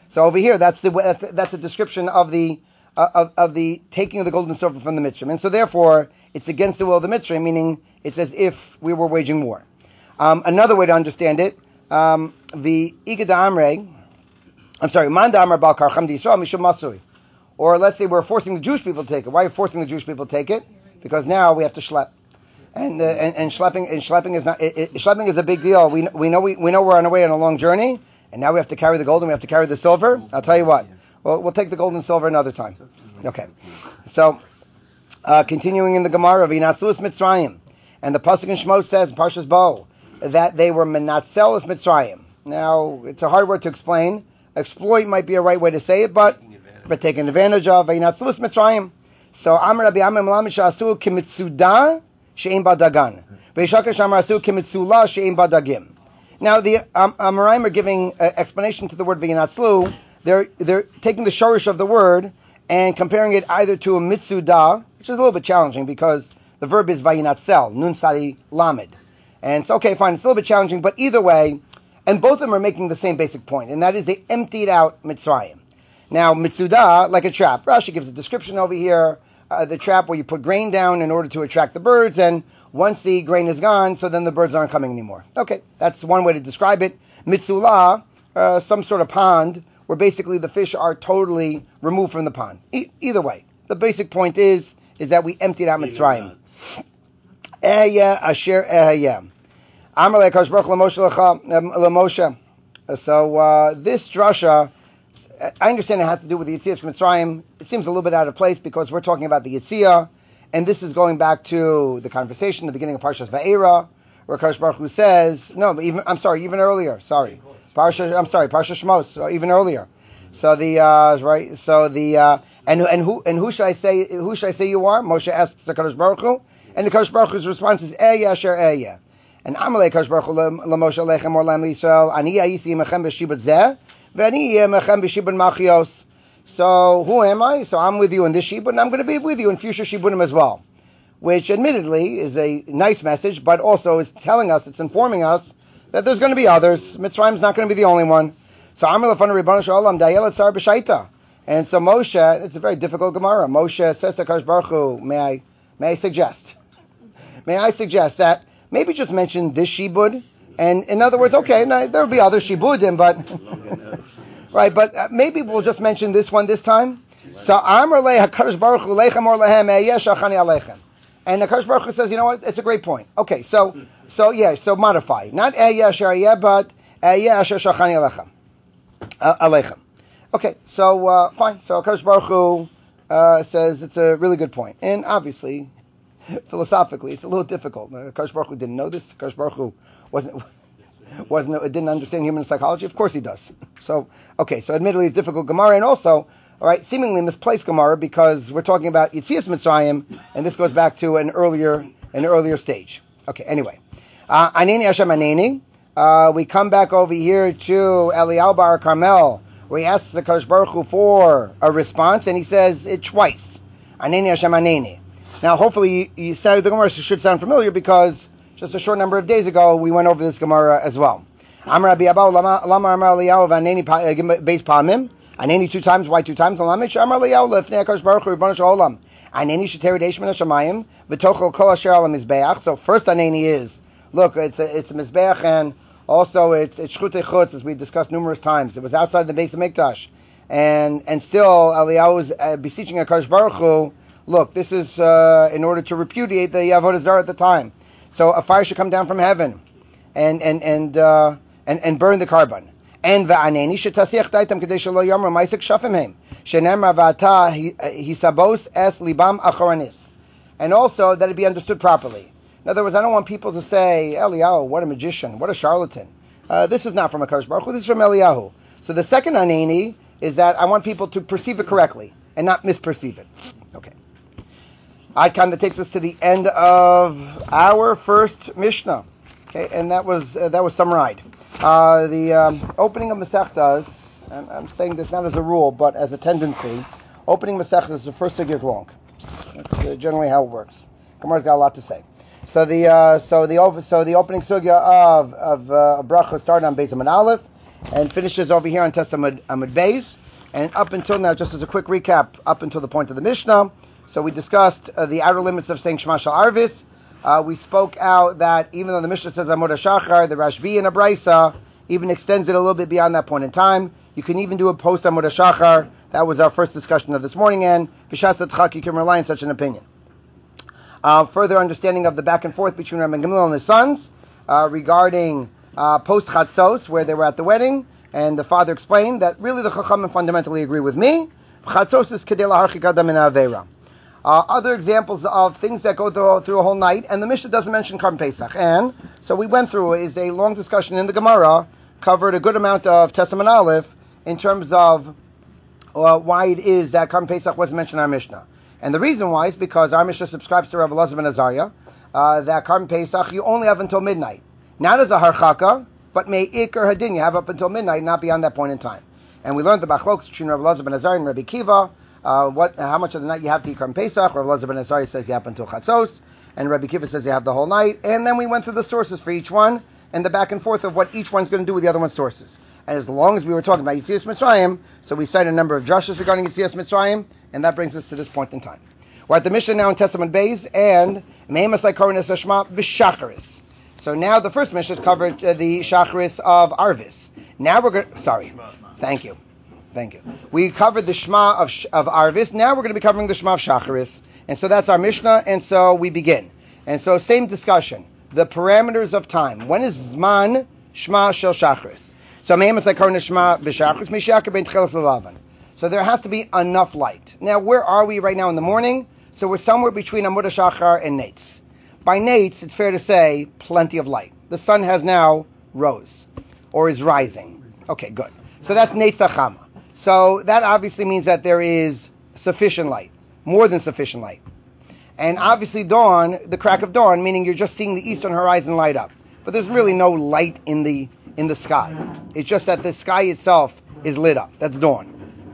Speaker 1: So over here, that's the that's, that's a description of the uh, of, of the taking of the gold and silver from the Mitzrayim, and so therefore it's against the will of the Mitzrayim, meaning it's as if we were waging war. Um, another way to understand it, um, the Igad Amre, I'm sorry, Man Damar Bal Karcham D'Yisrael Mishum Masui, or let's say we're forcing the Jewish people to take it. Why are you forcing the Jewish people to take it? Because now we have to schlep, and uh, and, and schlepping and schlepping is not it, it, schlepping is a big deal. We we know we, we know we're on our way on a long journey. And now we have to carry the gold and we have to carry the silver. I'll tell you what. Well, we'll take the gold and silver another time. Okay. So, uh, continuing in the Gemara, V'inatzluas Mitzrayim. And the Pasuk in Shmos says, in Parshas Bo, that they were menatzelos Mitzrayim. Now, it's a hard word to explain. Exploit might be a right way to say it, but but taking advantage of V'inatzluas Mitzrayim. So, Amar Rabbi Amim Lamed Sha'asu Kimitzuda She'im Badagan. V'yishakash Amar Asu Kimitzula She'im Badagim. Now, the um, Amoraim are giving uh, explanation to the word v'yinatzlu. They're they're taking the shorish of the word and comparing it either to a mitzuda, which is a little bit challenging because the verb is vayinatzel, nun sari lamed. And so, okay, fine, it's a little bit challenging, but either way, and both of them are making the same basic point, and that is they emptied out Mitzrayim. Now, mitzuda, like a trap. Rashi gives a description over here, uh, the trap where you put grain down in order to attract the birds, and once the grain is gone, so then the birds aren't coming anymore. Okay, that's one way to describe it. Mitzula, uh, some sort of pond, where basically the fish are totally removed from the pond. E- either way, the basic point is is that we emptied out Mitzrayim. Ehyeh asher ehyeh. Amar le'Hakadosh Baruch Hu l'Moshe. So uh, this drasha, I understand it has to do with the Yetzias from Mitzrayim. It seems a little bit out of place because we're talking about the Yetzia. And this is going back to the conversation, the beginning of Parshas Va'era, where Kadosh Baruch Hu says, no, but even I'm sorry, even earlier, sorry, Parsha, I'm sorry, Parshas Shmos, so even earlier. So the uh, right, so the uh, and and who and who should I say who should I say you are? Moshe asks the Kadosh Baruch Hu, and the Kadosh Baruch Hu's response is Ehyeh asher ehyeh. And Amalei Kadosh Baruch Hu LaMoshe Lechem or Lam Yisrael Ani Ayisi Mechem B'Shibud Zeh V'Ani Mechem B'Shibud Machios. So who am I? So I'm with you in this shibud, and I'm going to be with you in future shibudim as well. Which admittedly is a nice message, but also is telling us, it's informing us that there's going to be others. Mitzrayim's not going to be the only one. So Amar Lefanu Ribono Shel Olam Dayelet Sar B'Shaita. And so Moshe, it's a very difficult Gemara. Moshe says to Kadosh Baruch Hu, may I, may I suggest, may I suggest that maybe just mention this shibud, and in other words, okay, no, there'll be other shibudim, but. Right, but uh, maybe we'll just mention this one this time. So Amar Le HaKadosh Baruch Hu Lechem or Lehem Ehyeh Shachani Alechem. And the HaKadosh Baruch Hu says, you know what? It's a great point. Okay, so so yeah, so modify. Not Ehyeh Asher Ehyeh, but Ehyeh Asher Shachani Alechem. Uh, Alechem. Okay, so uh, fine. So HaKadosh Baruch Hu uh, says it's a really good point. And obviously, philosophically, it's a little difficult. Uh, HaKadosh Baruch Hu didn't know this. HaKadosh Baruch Hu wasn't... wasn't didn't understand human psychology? Of course he does. So okay, so admittedly it's difficult Gemara, and also, all right, seemingly misplaced Gemara because we're talking about Yetzias Mitzrayim, and this goes back to an earlier an earlier stage. Okay, anyway, Aneni Hashem Aneni. Uh, we come back over here to Eliyahu Bar Carmel, where he asks the Kadosh Baruch Hu for a response, and he says it twice. Aneni Hashem Aneni. Now, hopefully, you, you said the Gemara should sound familiar because just a short number of days ago, we went over this Gemara as well. Amar Rabbi Abba Lama Amar Eliyahu Vaneni Beis Pamim. Aneni two times. Why two times? Amar Eliyahu Lefnei HaKadosh Baruch Hu Ribono Shel Olam. Aneni Sheteri Deish Min HaShamayim V'Tochel Kol Asher Al HaMizbeach. So first Aneni is, look, it's a, it's a Mizbeach, and also it's it's Shchutei Chutz, as we discussed numerous times. It was outside the Beis HaMikdash, and and still Eliyahu is uh, beseeching HaKadosh Baruch Hu, look, this is uh, in order to repudiate the Avodah Zarah at the time. So a fire should come down from heaven, and and and uh, and, and burn the carbon. And va'aneni shetasiach daitam kadei shelo yomru ma'asek shafim heim shenemar va'ata hisabos es libam achoranis. And also that it be understood properly. In other words, I don't want people to say, Eliyahu, what a magician, what a charlatan. Uh, this is not from HaKadosh Baruch Hu, this is from Eliyahu. So the second aneni is that I want people to perceive it correctly and not misperceive it. Okay. Ad Kan, that takes us to the end of our first Mishnah, okay, and that was uh, that was summarized. Uh, the um, opening of Masechtas, and I'm saying this not as a rule, but as a tendency, opening Masechtas, the first sugya is long. That's uh, generally how it works. Gemara's got a lot to say. So the uh, so the so the opening sugya of of uh, bracha started on Beis Hamid Aleph, and finishes over here on Tes Amud Beis. And up until now, just as a quick recap, up until the point of the Mishnah, so we discussed uh, the outer limits of saying Shema Shal Arvis. Uh, we spoke out that even though the Mishnah says Amud HaShachar, the Rashbi in a Brisa even extends it a little bit beyond that point in time. You can even do a post Amud HaShachar. That was our first discussion of this morning, and B'Shas Tzchak, you can rely on such an opinion. Uh, further understanding of the back and forth between Rabban Gamliel and his sons uh, regarding uh, post Chatzos, where they were at the wedding, and the father explained that really the Chachamim fundamentally agree with me. Chatzos is kedei laharchik adam min ha'avera. Uh, other examples of things that go through, through a whole night, and the Mishnah doesn't mention Karm Pesach. And so we went through is a long discussion in the Gemara, covered a good amount of Tes Amud Aleph in terms of uh, why it is that Karm Pesach wasn't mentioned in our Mishnah. And the reason why is because our Mishnah subscribes to Rabbi Elazar ben Azariah, uh, that Karm Pesach you only have until midnight. Not as a harchaka, but may ikar hadin, you have up until midnight, not beyond that point in time. And we learned the machlokes between Rabbi Elazar ben Azariah and Rabbi Kiva. Uh, what, how much of the night you have to eat Karm Pesach? Rabbi Elazar ben Azariah says you have until Chatzos, and Rabbi Kiva says you have the whole night. And then we went through the sources for each one, and the back and forth of what each one's going to do with the other one's sources. And as long as we were talking about Yetzias Mitzrayim, so we cite a number of drushes regarding Yetzias Mitzrayim, and that brings us to this point in time. We're at the Mishnah now in Tes Amud Beis, and Me'emas Laikorin Es Hashma B'Shacharis. So now the first Mishnah covered uh, the Shacharis of Arvis. Now we're going to, sorry, thank you. Thank you. We covered the Shema of, of Arvis. Now we're going to be covering the Shema of Shacharis. And so that's our Mishnah, and so we begin. And so same discussion. The parameters of time. When is Zman Shema Shel Shacharis? So Me'emas Laikorin Shema B'Shacharis Mishakar Ben Tchelas Lelavan. So there has to be enough light. Now where are we right now in the morning? So we're somewhere between Amud HaShachar and Nates. By Nates, it's fair to say plenty of light. The sun has now rose, or is rising. Okay, good. So that's Nates HaChama. So that obviously means that there is sufficient light, more than sufficient light. And obviously dawn, the crack of dawn, meaning you're just seeing the eastern horizon light up. But there's really no light in the in the sky. It's just that the sky itself is lit up. That's dawn.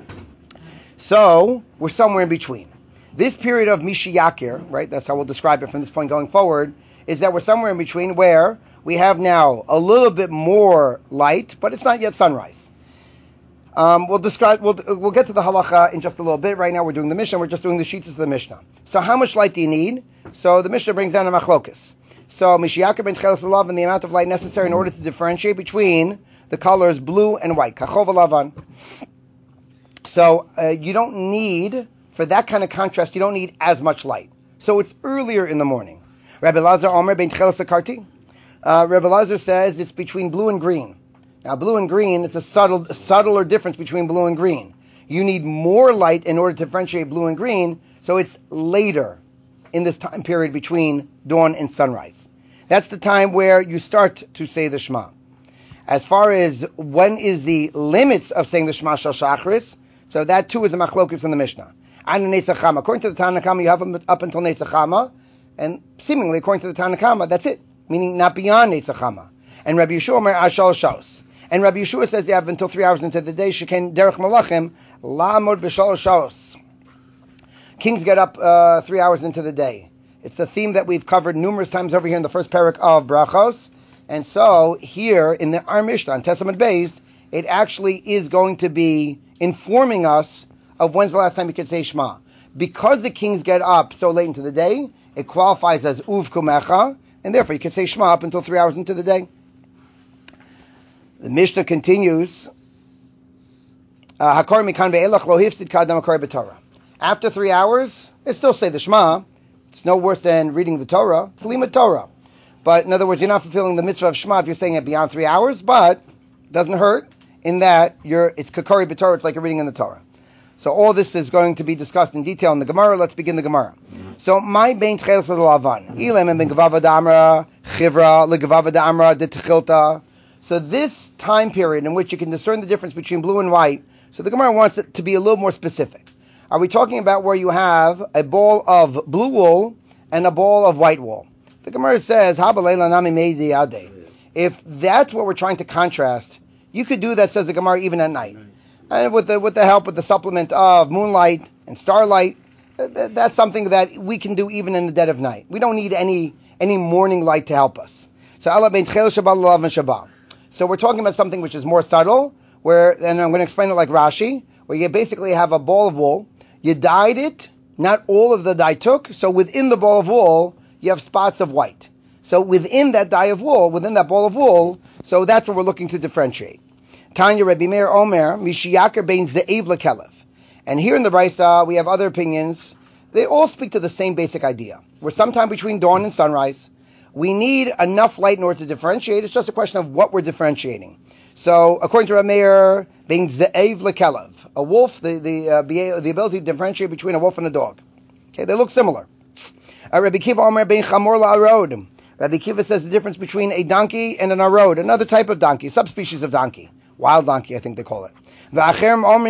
Speaker 1: So we're somewhere in between. This period of Mishiyakir, right, that's how we'll describe it from this point going forward, is that we're somewhere in between where we have now a little bit more light, but it's not yet sunrise. Um, we'll describe. We'll we'll get to the halacha in just a little bit. Right now, we're doing the Mishnah. We're just doing the sheets of the Mishnah. So, how much light do you need? So, the Mishnah brings down a machlokas. So, Mishiyakir ben Tchelas Lelavan, and the amount of light necessary in order to differentiate between the colors blue and white. Kachov lavan. So, uh, you don't need for that kind of contrast. You don't need as much light. So, it's earlier in the morning. Rabbi Elazar Omer ben Tchelas Akarti. Uh, Rabbi Elazar says it's between blue and green. Now, blue and green, it's a subtle, subtler difference between blue and green. You need more light in order to differentiate blue and green, so it's later in this time period between dawn and sunrise. That's the time where you start to say the Shema. As far as when is the limits of saying the Shema Shel Shacharis, so that too is a machlokus in the Mishnah. According to the Tanna Kama, you have up until Netz HaChama, and seemingly according to the Tanna Kama, that's it, meaning not beyond Netz HaChama. And Rabbi Yeshua Omer Ashal Shaos. And Rabbi Yeshua says you have until three hours into the day. Sheken derech malachim la'amod b'shalosh shaos. Kings get up uh, three hours into the day. It's a theme that we've covered numerous times over here in the first parak of Brachos. And so here in the our Mishnah, Tes Amud Beis, it actually is going to be informing us of when's the last time you could say Shema. Because the kings get up so late into the day, it qualifies as uv kumecha, and therefore you can say Shema up until three hours into the day. The Mishnah continues. Uh, After three hours, they still say the Shema. It's no worse than reading the Torah. It's limud Torah. But in other words, you're not fulfilling the mitzvah of Shema if you're saying it beyond three hours, but it doesn't hurt in that you're it's kakari b'Torah, it's like you're reading in the Torah. So all this is going to be discussed in detail in the Gemara. Let's begin the Gemara. So, my bein tchelas lavan. Ilem ben gavava da'amra, chivra, legavava da'amra, de techilta. So this time period in which you can discern the difference between blue and white, so the Gemara wants it to be a little more specific. Are we talking about where you have a ball of blue wool and a ball of white wool? The Gemara says, if that's what we're trying to contrast, you could do that, says the Gemara, even at night. And with the with the help with the supplement of moonlight and starlight, that's something that we can do even in the dead of night. We don't need any any morning light to help us. So Allah ben tchel shabbat lalav and shabbat. So we're talking about something which is more subtle, where, and I'm going to explain it like Rashi, where you basically have a ball of wool, you dyed it, not all of the dye took, so within the ball of wool, you have spots of white. So within that dye of wool, within that ball of wool, so that's what we're looking to differentiate. Tanya Rebbe Meir Omer, Mishiyaker bein ze'ev lekelev. And here in the Brisa, we have other opinions. They all speak to the same basic idea. We're sometime between dawn and sunrise. We need enough light in order to differentiate. It's just a question of what we're differentiating. So, according to Rebbe Meir, bein ze'ev lekelev, a wolf, the the, uh, the ability to differentiate between a wolf and a dog. Okay, they look similar. Uh, Rabbi Kiva Omer bein chamor la'arod. Rabbi Kiva says the difference between a donkey and an arod, another type of donkey, subspecies of donkey. Wild donkey, I think they call it. And then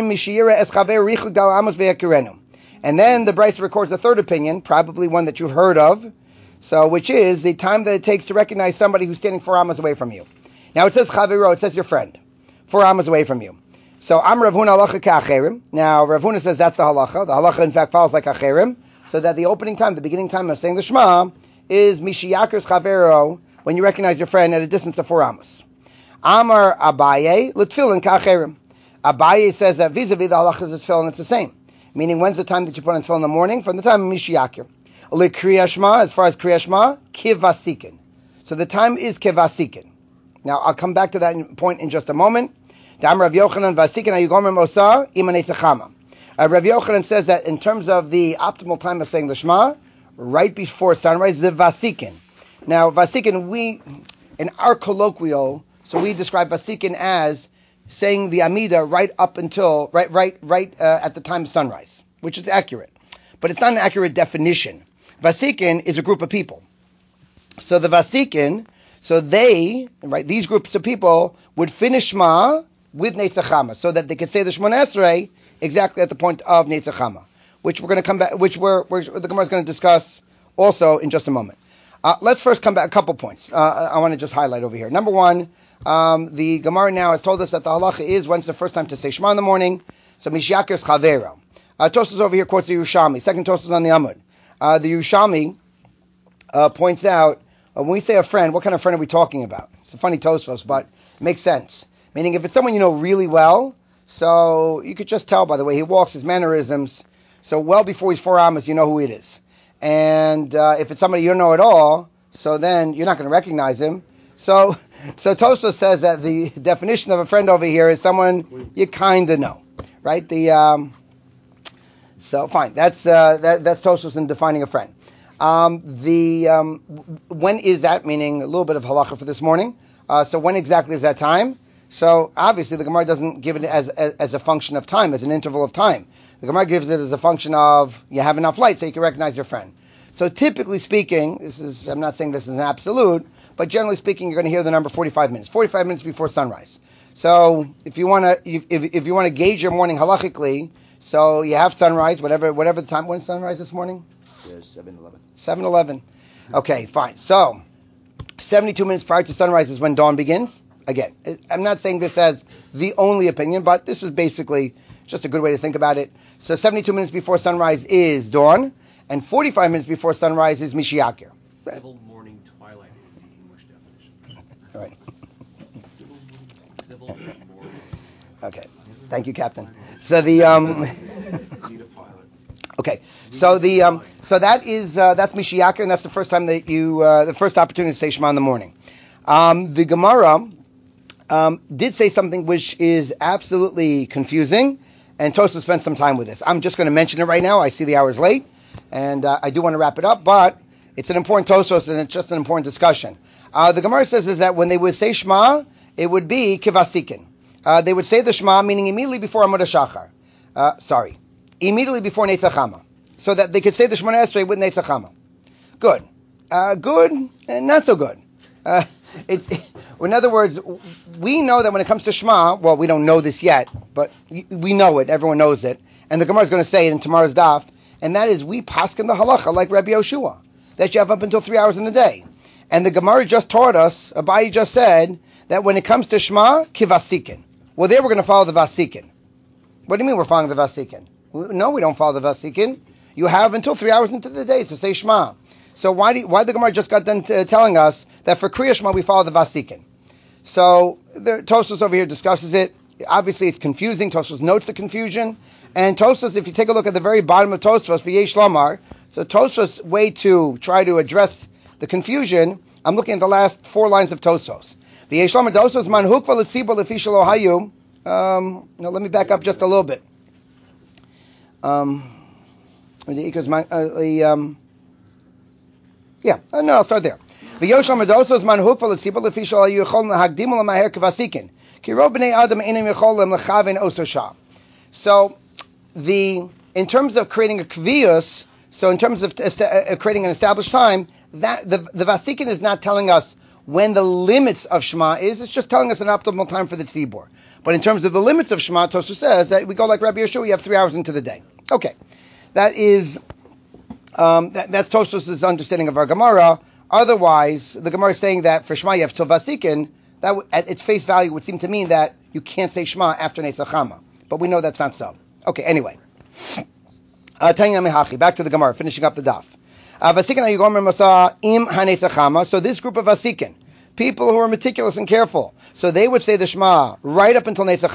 Speaker 1: the Brisa records the third opinion, probably one that you've heard of, so which is the time that it takes to recognize somebody who's standing four amas away from you. Now it says chavero, it says your friend, four amas away from you. So Am Rav Huna halacha ka'acherim. Now Rav Huna says that's the halacha. The halacha in fact follows like acherim, so that the opening time, the beginning time of saying the Shema is mishiyaker's chavero, when you recognize your friend at a distance of four amas. Amar Abaye, l'tfilin ka'acherim. Abaye says that vis-a-vis the halachas of tefillin, it's the same. Meaning, when's the time that you put on tefillin in the morning? From the time of Mishiyaker. L'kriyah Shema, as far as Kriyah Shema, kivasikin. So the time is kivasikin. Now, I'll come back to that point in just a moment. Dam Rav Yochanan vasikin ayugomer mosa imanei techama. Rav Yochanan says that in terms of the optimal time of saying the Shema, right before sunrise, the vasikin. Now, vasikin, we, in our colloquial, so we describe vasikin as saying the Amida right up until, right right, right uh, at the time of sunrise, which is accurate. But it's not an accurate definition. Vasikin is a group of people. So the Vasikin, so they, right, these groups of people would finish Shema with Netzachama, so that they could say the Shemona Esrei exactly at the point of Netzachama, which we're going to come back, which we're, we're the Gemara is going to discuss also in just a moment. Uh, let's first come back a couple points. Uh, I want to just highlight over here. Number one, Um, the Gemara now has told us that the halacha is when's the first time to say Shema in the morning. So Mishiyaker's Chavero. Uh, Tosfos over here quotes the Yerushalmi. Second Tosfos on the Amud. Uh, the Yerushalmi uh, points out uh, when we say a friend, what kind of friend are we talking about? It's a funny Tosfos, but it makes sense. Meaning, if it's someone you know really well, so you could just tell by the way he walks, his mannerisms. So well before he's four amas, you know who it is. And uh, if it's somebody you don't know at all, so then you're not going to recognize him. So. So Tosfos says that the definition of a friend over here is someone you kind of know, right? The um, so fine. That's uh, that, that's Tosfos in defining a friend. Um, the um, when is that? Meaning a little bit of halacha for this morning. Uh, so when exactly is that time? So obviously the Gemara doesn't give it as, as as a function of time, as an interval of time. The Gemara gives it as a function of you have enough light so you can recognize your friend. So typically speaking, this is I'm not saying this is an absolute. But generally speaking, you're going to hear the number forty-five minutes, forty-five minutes before sunrise. So if you want to, if, if you want to gauge your morning halachically, so you have sunrise, whatever, whatever the time. When's sunrise this morning?
Speaker 4: seven eleven.
Speaker 1: seven eleven. Okay, fine. So seventy-two minutes prior to sunrise is when dawn begins. Again, I'm not saying this as the only opinion, but this is basically just a good way to think about it. So seventy-two minutes before sunrise is dawn, and forty-five minutes before sunrise is Mishiyaker.
Speaker 5: Civil morning twilight is the English definition.
Speaker 1: Right.
Speaker 5: Civil, civil morning.
Speaker 1: Okay. Thank you, Captain. So the um. Okay. So the um. So that is uh, that's Mishiyaker, and that's the first time that you uh, the first opportunity to say Shema in the morning. Um, the Gemara um, did say something which is absolutely confusing, and Tosfos spent some time with this. I'm just going to mention it right now. I see the hour's late, and uh, I do want to wrap it up, but it's an important Tosfos, and it's just an important discussion. Uh, the Gemara says is that when they would say Shema, it would be kivasikin. Uh, they would say the Shema, meaning immediately before Amud HaShachar. Uh, sorry, immediately before Netzachama, so that they could say the Shemona Esrei with Netzachama. Good, uh, good, and not so good. Uh, it's, in other words, we know that when it comes to Shema, well, we don't know this yet, but we know it. Everyone knows it, and the Gemara is going to say it in tomorrow's daf, and that is we paskin the halacha like Rabbi Yoshua, that you have up until three hours in the day. And the Gemara just taught us, Abayi just said, that when it comes to Shema, kivasikin. Well, there we're going to follow the Vasikin. What do you mean we're following the Vasikin? No, we don't follow the Vasikin. You have until three hours into the day to say Shema. So why do you, why the Gemara just got done t- telling us that for Kriya Shema we follow the Vasikin? So the Tosfos over here discusses it. Obviously, it's confusing. Tosfos notes the confusion. And Tosfos, if you take a look at the very bottom of Tosfos, V'yesh Lamar, so Tosfos' way to try to address the confusion, I'm looking at the last four lines of Tosfos. V'yesh Lamar, Tosfos man hukva l'tzibur lefi shelo hayu. Um, no, let me back up just a little bit. Um, the, um, yeah, uh, no, I'll start there. V'yesh Lamar, Tosfos man hukva l'tzibur lefi shelo hayu yechol l'hagdimu l'maher k'vasikin. Ki ro b'nei adam enim yecholim l'chaven oser shah. So, the in terms of creating a kvius, so in terms of uh, creating an established time, that the the Vasikin is not telling us when the limits of Shema is. It's just telling us an optimal time for the tzibur. But in terms of the limits of Shema, Tosfos says that we go like Rabbi Yeshua, we have three hours into the day. Okay, that is um, that, that's Tosfos' understanding of our Gemara. Otherwise, the Gemara is saying that for Shema you have till Vasikin. That w- at its face value would seem to mean that you can't say Shema after Netzach Chama. But we know that's not so. Okay, anyway. Uh, back to the Gemara, finishing up the daf. So this group of Vasikin, people who are meticulous and careful, so they would say the Shema right up until Netzach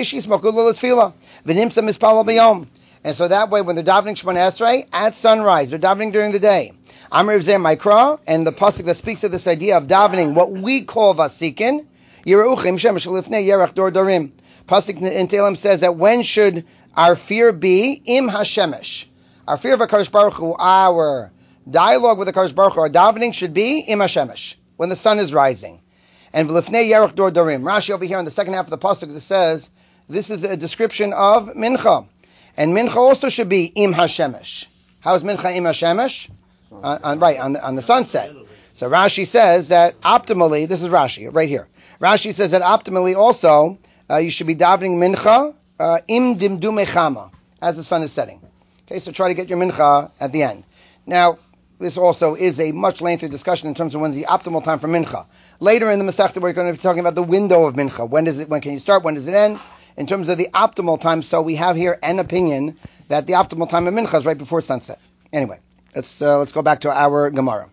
Speaker 1: Chama. And so that way, when they're davening Shemona Esrei, at sunrise, they're davening during the day. Amr Zeh Maikra, and the pasuk that speaks of this idea of davening, what we call Vasikin, Yeruchim Shemesh Lifnei Yerach Dor Dorim. Pasuk in Tehillim says that when should our fear be? Im Hashemesh. Our fear of HaKadosh Baruch Hu, our dialogue with HaKadosh Baruch Hu, our davening should be Im Hashemesh, when the sun is rising. And V'lifnei Yerach Dor Dorim. Rashi over here in the second half of the pasuk says this is a description of Mincha. And Mincha also should be Im Hashemesh. How is Mincha Im Hashemesh? Uh, on, right, on the, on the sunset. So Rashi says that optimally, this is Rashi, right here. Rashi says that optimally also, Uh, you should be davening mincha uh, im dimdume chama, as the sun is setting. Okay, so try to get your mincha at the end. Now, this also is a much lengthier discussion in terms of when's the optimal time for mincha. Later in the Masechta, we're going to be talking about the window of mincha. When does it? When can you start? When does it end? In terms of the optimal time, so we have here an opinion that the optimal time of mincha is right before sunset. Anyway, let's uh, let's go back to our Gemara.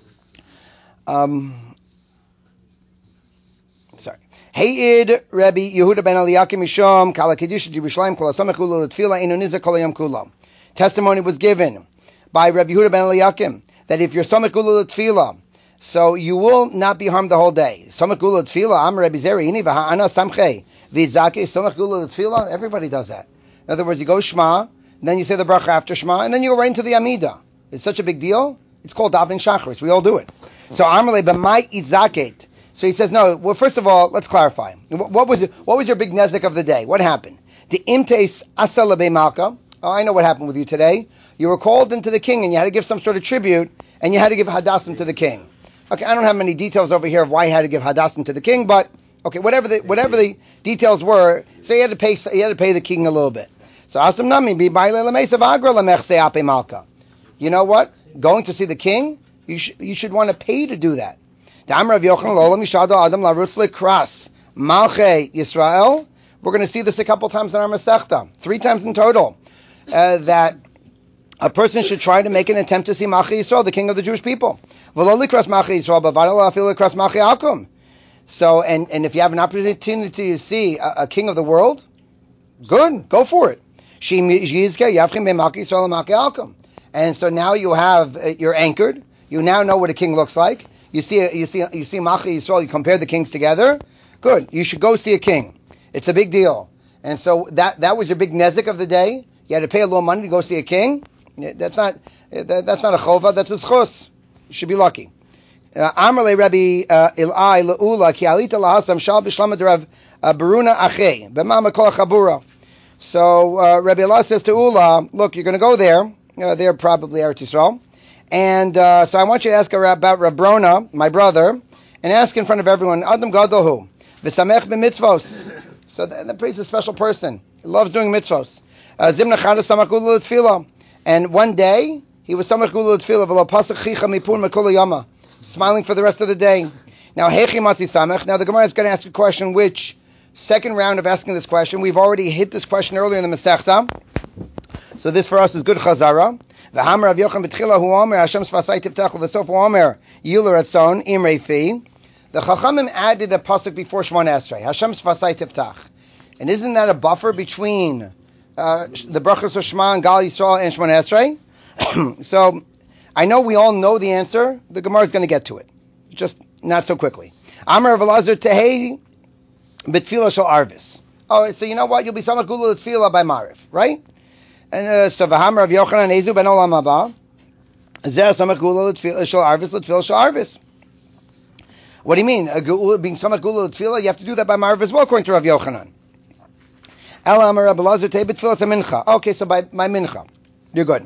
Speaker 1: Um. He'id Rabbi Yehuda ben Eliyakim Mishom Kala Kedusha Yerushalayim Kol Hasamech Ula L'Tfila Eino Nizak Kol Hayom Kulo. Testimony was given by Rabbi Yehuda ben Eliyakim that if you're Samech Ula L'Tfila, so you will not be harmed the whole day. Samech Ula L'Tfila Am Rabbi Zeri Ini V'Ha'ana Samchei V'Zake Samech Ula L'Tfila. Everybody does that. In other words, you go Shema, then you say the bracha after Shema, and then you go right into the Amida. It's such a big deal. It's called davening Shacharis. We all do it. So Amrle B'Mai Itzaket. So he says, no, well, first of all, let's clarify. What was what was your big nezek of the day? What happened? The imtes asala be malka. Oh, I know what happened with you today. You were called into the king and you had to give some sort of tribute and you had to give hadassim to the king. Okay, I don't have many details over here of why you had to give hadassim to the king, but okay, whatever the whatever the details were, so you had to pay you had to pay the king a little bit. So asam nami be ape malka. You know what? Going to see the king, you sh- you should want to pay to do that. We're going to see this a couple times in our Masechta, three times in total, uh, that a person should try to make an attempt to see Malchei Yisrael, the king of the Jewish people. So, and, and if you have an opportunity to see a, a king of the world, good, go for it. And so now you have, uh, you're anchored. You now know what a king looks like. You see, you see, you see Malchei Yisrael. You compare the kings together. Good. You should go see a king. It's a big deal. And so that that was your big nezik of the day. You had to pay a little money to go see a king. That's not that, that's not a chova. That's a schus. You should be lucky. Amarle Rabbi Ilai Leula Ki Alita Lahasam Shal B'Shlama Derav Baruna Achei B'Mama Kol Chabura. So uh, Rabbi Ilai says to Ula, look, you're going to go there. Uh, they're probably Eretz Yisrael. And uh, so I want you to ask about Rabrona, my brother, and ask in front of everyone, Adam Gadolhu, V'samech b'mitzvos. So the, the priest is a special person. He loves doing mitzvos. Zimna chada samach gula l'tfila. And one day, he was samach gula l'tfila, v'lo pasach chicha mipur mekula yama, smiling for the rest of the day. Now, hechi matzi samach. Now, the Gemara is going to ask a question, which, second round of asking this question, we've already hit this question earlier in the Masechta. So this for us is good chazara. V'hamar Rav Yochanan b'tchila hu omer Hashem sfasai tiftechu v'sof hu omer yilu ratzon imrei fi. The Chachamim added a pasuk before Shemona Esrei. Hashem Sfasai Tiftach. And isn't that a buffer between uh, the brachos of Shema and Gal Yisrael and Shemona Esrei? So, I know we all know the answer. The Gemara is going to get to it. Just not so quickly. Amar Rav Elazar Tehei B'tfilah Shel Arvis. Oh, so you know what? You'll be Samach Gula Tfilah by Mariv, right? And uh, so V'hamar Rav Yochanan Ezu Ben Olam Haba. Zeh Samach Gula Shel Arvis L'Tfilah Shel Arvis. What do you mean? A gula, being Samach Gula Tfilah, you have to do that by Mariv as well, according to Rav Yochanan. Ela Amar Rav Elazar Tehei B'tfilah Mincha. Okay, so by, by Mincha. You're good.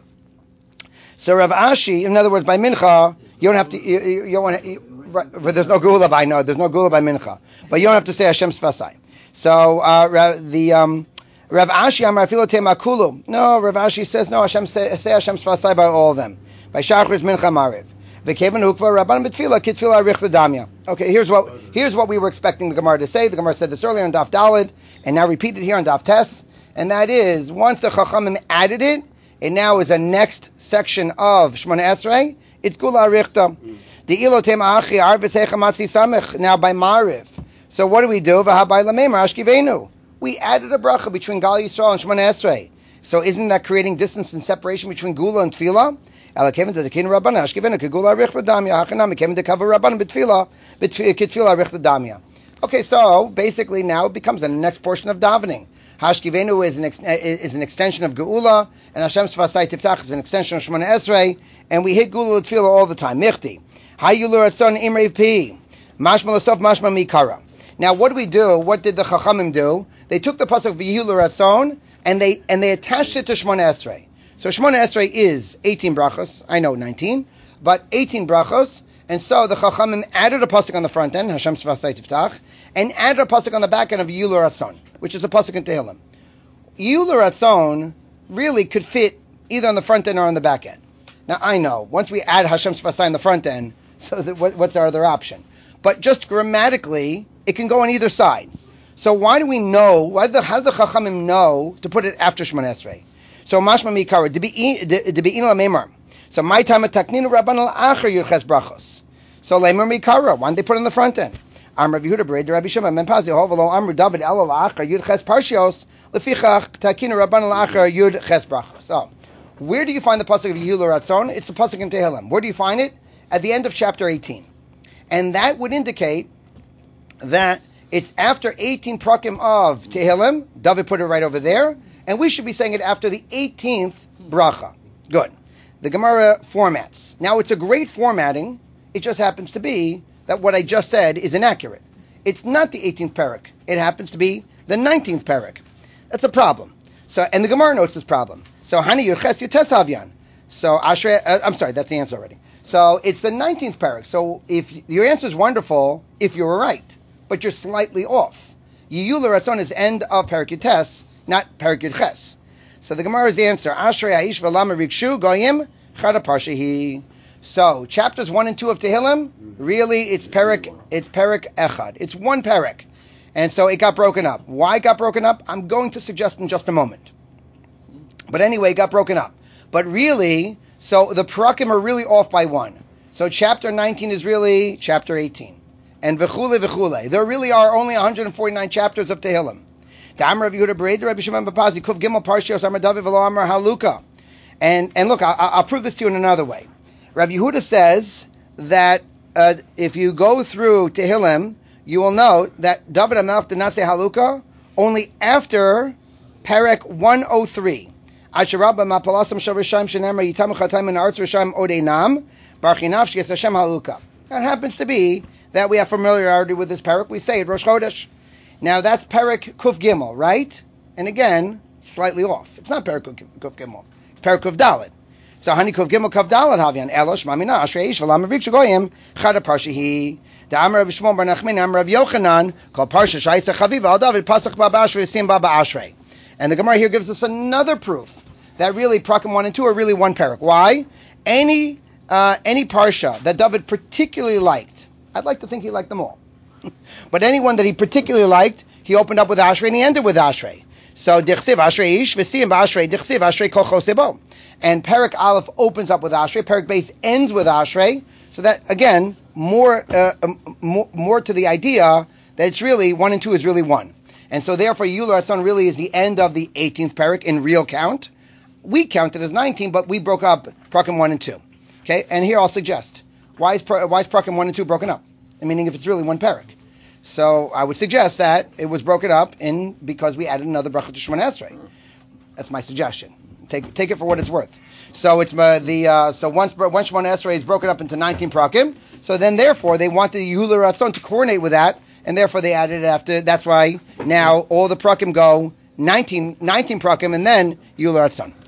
Speaker 1: So Rav Ashi, in other words, by Mincha, you don't have to, you, you, you don't want to, you, right, there's no gula by, no, there's no gula by Mincha. But you don't have to say Hashem Sfasai. So, uh, the, um, Rav Ashi, Amar Afilo Te Makulu. No, Rav Ashi says, no, Hashem, say, say Hashem Sfasai by all of them. By Shachris Mincha Mariv. V'kevan Hukva Rabban B'tfilah Kitfilah Arich L'Damya. Okay, here's what, here's what we were expecting the Gemara to say. The Gemara said this earlier on Daf Dalid, and now repeated here on Daf Tes. And that is, once the Chachamim added it, it now is a next section of Shemona Esrei. It's Gula Arichta. The Ilotem Achi Arvis Echamatzi Samech. Now by Mariv. So what do we do? V'habai Lameimar Ashkivenu. We added a bracha between Gal Yisrael and Shemona Esrei. So isn't that creating distance and separation between Gula and Tfilah? Elakevin to the Kin Rabban Ashkivenu Kegula Arichta Damya. Hachanam Kevin to cover Rabban B'Tfilah Kitfilah Arichta Damya. Okay, so basically now it becomes the next portion of davening. Hashkivenu is an ex- is an extension of Geula, and Hashem Sfasai Tiftach is an extension of Shemona Esrei, and we hit Geula Tfilah all the time. Michti, Hayulu Ratzon Imrei Pi, Mashma L'Sof Mashma Mikara. Now, what do we do? What did the Chachamim do? They took the pasuk V'Yilu Ratzon and they and they attached it to Shemona Esrei. So Shemona Esrei is eighteen brachos. I know nineteen, but eighteen brachos. And so the Chachamim added a pasuk on the front end, Hashem Sfasai Tiftach, and added a pasuk on the back end of Yilu Ratzon, which is a pasuk in Tehillim. Yilu Ratzon really could fit either on the front end or on the back end. Now I know, once we add Hashem Sfasai on the front end, so that, what, what's our other option? But just grammatically, it can go on either side. So why do we know, why do the, how do the Chachamim know to put it after Shemona Esrei? So Mashma Mikara, Debi'in Lamemar. So my time at Takninu Rabban al-Acher Yurches Brachos. So Lemar Mikara, why don't they put it on the front end? Amr Rav Yehuda Bered Rabbi Shimon Ben Pazi Hovelo Amr David El al-Acher Yurches Parshios Lefichach Takninu Rabban al-Acher Yurches Brachos. So where do you find the pasuk of Yilu Ratzon? It's the pasuk in Tehillim. Where do you find it? At the end of chapter eighteen. And that would indicate that it's after eighteen prakim of Tehillim. David put it right over there. And we should be saying it after the eighteenth bracha. Good. The Gemara formats. Now, it's a great formatting. It just happens to be that what I just said is inaccurate. It's not the eighteenth parak. It happens to be the nineteenth parak. That's a problem. So, and the Gemara notes this problem. So, Hani Yurches Yutes Havyan. So, Ashrei, uh, I'm sorry, that's the answer already. So, it's the nineteenth parak. So, if your answer is wonderful, if you were right, but you're slightly off. Yiyul Ratzon is end of parak Yutes, not parak Yurches. So the Gemara's answer, Ashrei Aish V'Lama Rikshu Goyim Chada Parshahi. So chapters one and two of Tehillim, really it's parak, it's parak Echad. It's one parak, and so it got broken up. Why it got broken up? I'm going to suggest in just a moment. But anyway, it got broken up. But really, so the parakim are really off by one. So chapter nineteen is really chapter eighteen, and v'chule v'chule. There really are only one hundred forty-nine chapters of Tehillim. And and look, I, I'll prove this to you in another way. Rabbi Yehuda says that uh, if you go through Tehillim, you will note that David HaMelech did not say Haluka only after Perek one oh three. That happens to be that we have familiarity with this Perek. We say it Rosh Chodesh. Now that's Perek Kuf Gimel, right? And again, slightly off. It's not Perek Kuf Gimel. It's Perek Kuf Dalet. So Hani Kuf Gimel Kuf Dalet Havyan Elosh Mamina Ashrei Ish V'Lam Avik Shagoyim Chada Parshahi. The Amar Rav Shmuel Bar Nachman Amar Rav Yochanan called Parsha Shaitza Chaviva Al David Pasach Baba Ashrei Sim Baba Ashrei. And the Gemara here gives us another proof that really Prakim one and two are really one Perek. Why? Any uh, any Parsha that David particularly liked, I'd like to think he liked them all. But anyone that he particularly liked, he opened up with Ashrei and he ended with Ashrei. So Dichsiv Ashrei Ish V'Siyim B'Ashrei Dichsiv Ashrei Kol Chosebo. And Perek Aleph opens up with Ashrei. Perek Beis ends with Ashrei. So that, again, more, uh, um, more, more to the idea that it's really, one and two is really one. And so therefore, Yula Ratzon really is the end of the eighteenth parak in real count. We counted as nineteen, but we broke up Prakim one and two. Okay, and here I'll suggest, why is, why is Prakim one and two broken up? Meaning if it's really one parak. So I would suggest that it was broken up in because we added another bracha to Shemona Esrei. That's my suggestion. Take take it for what it's worth. So it's uh, the uh, so once once Shemona Esrei is broken up into nineteen prakim. So then therefore they wanted the Yula Ratzon to coordinate with that, and therefore they added it after. That's why now all the prakim go nineteen, nineteen prakim and then Yula Ratzon.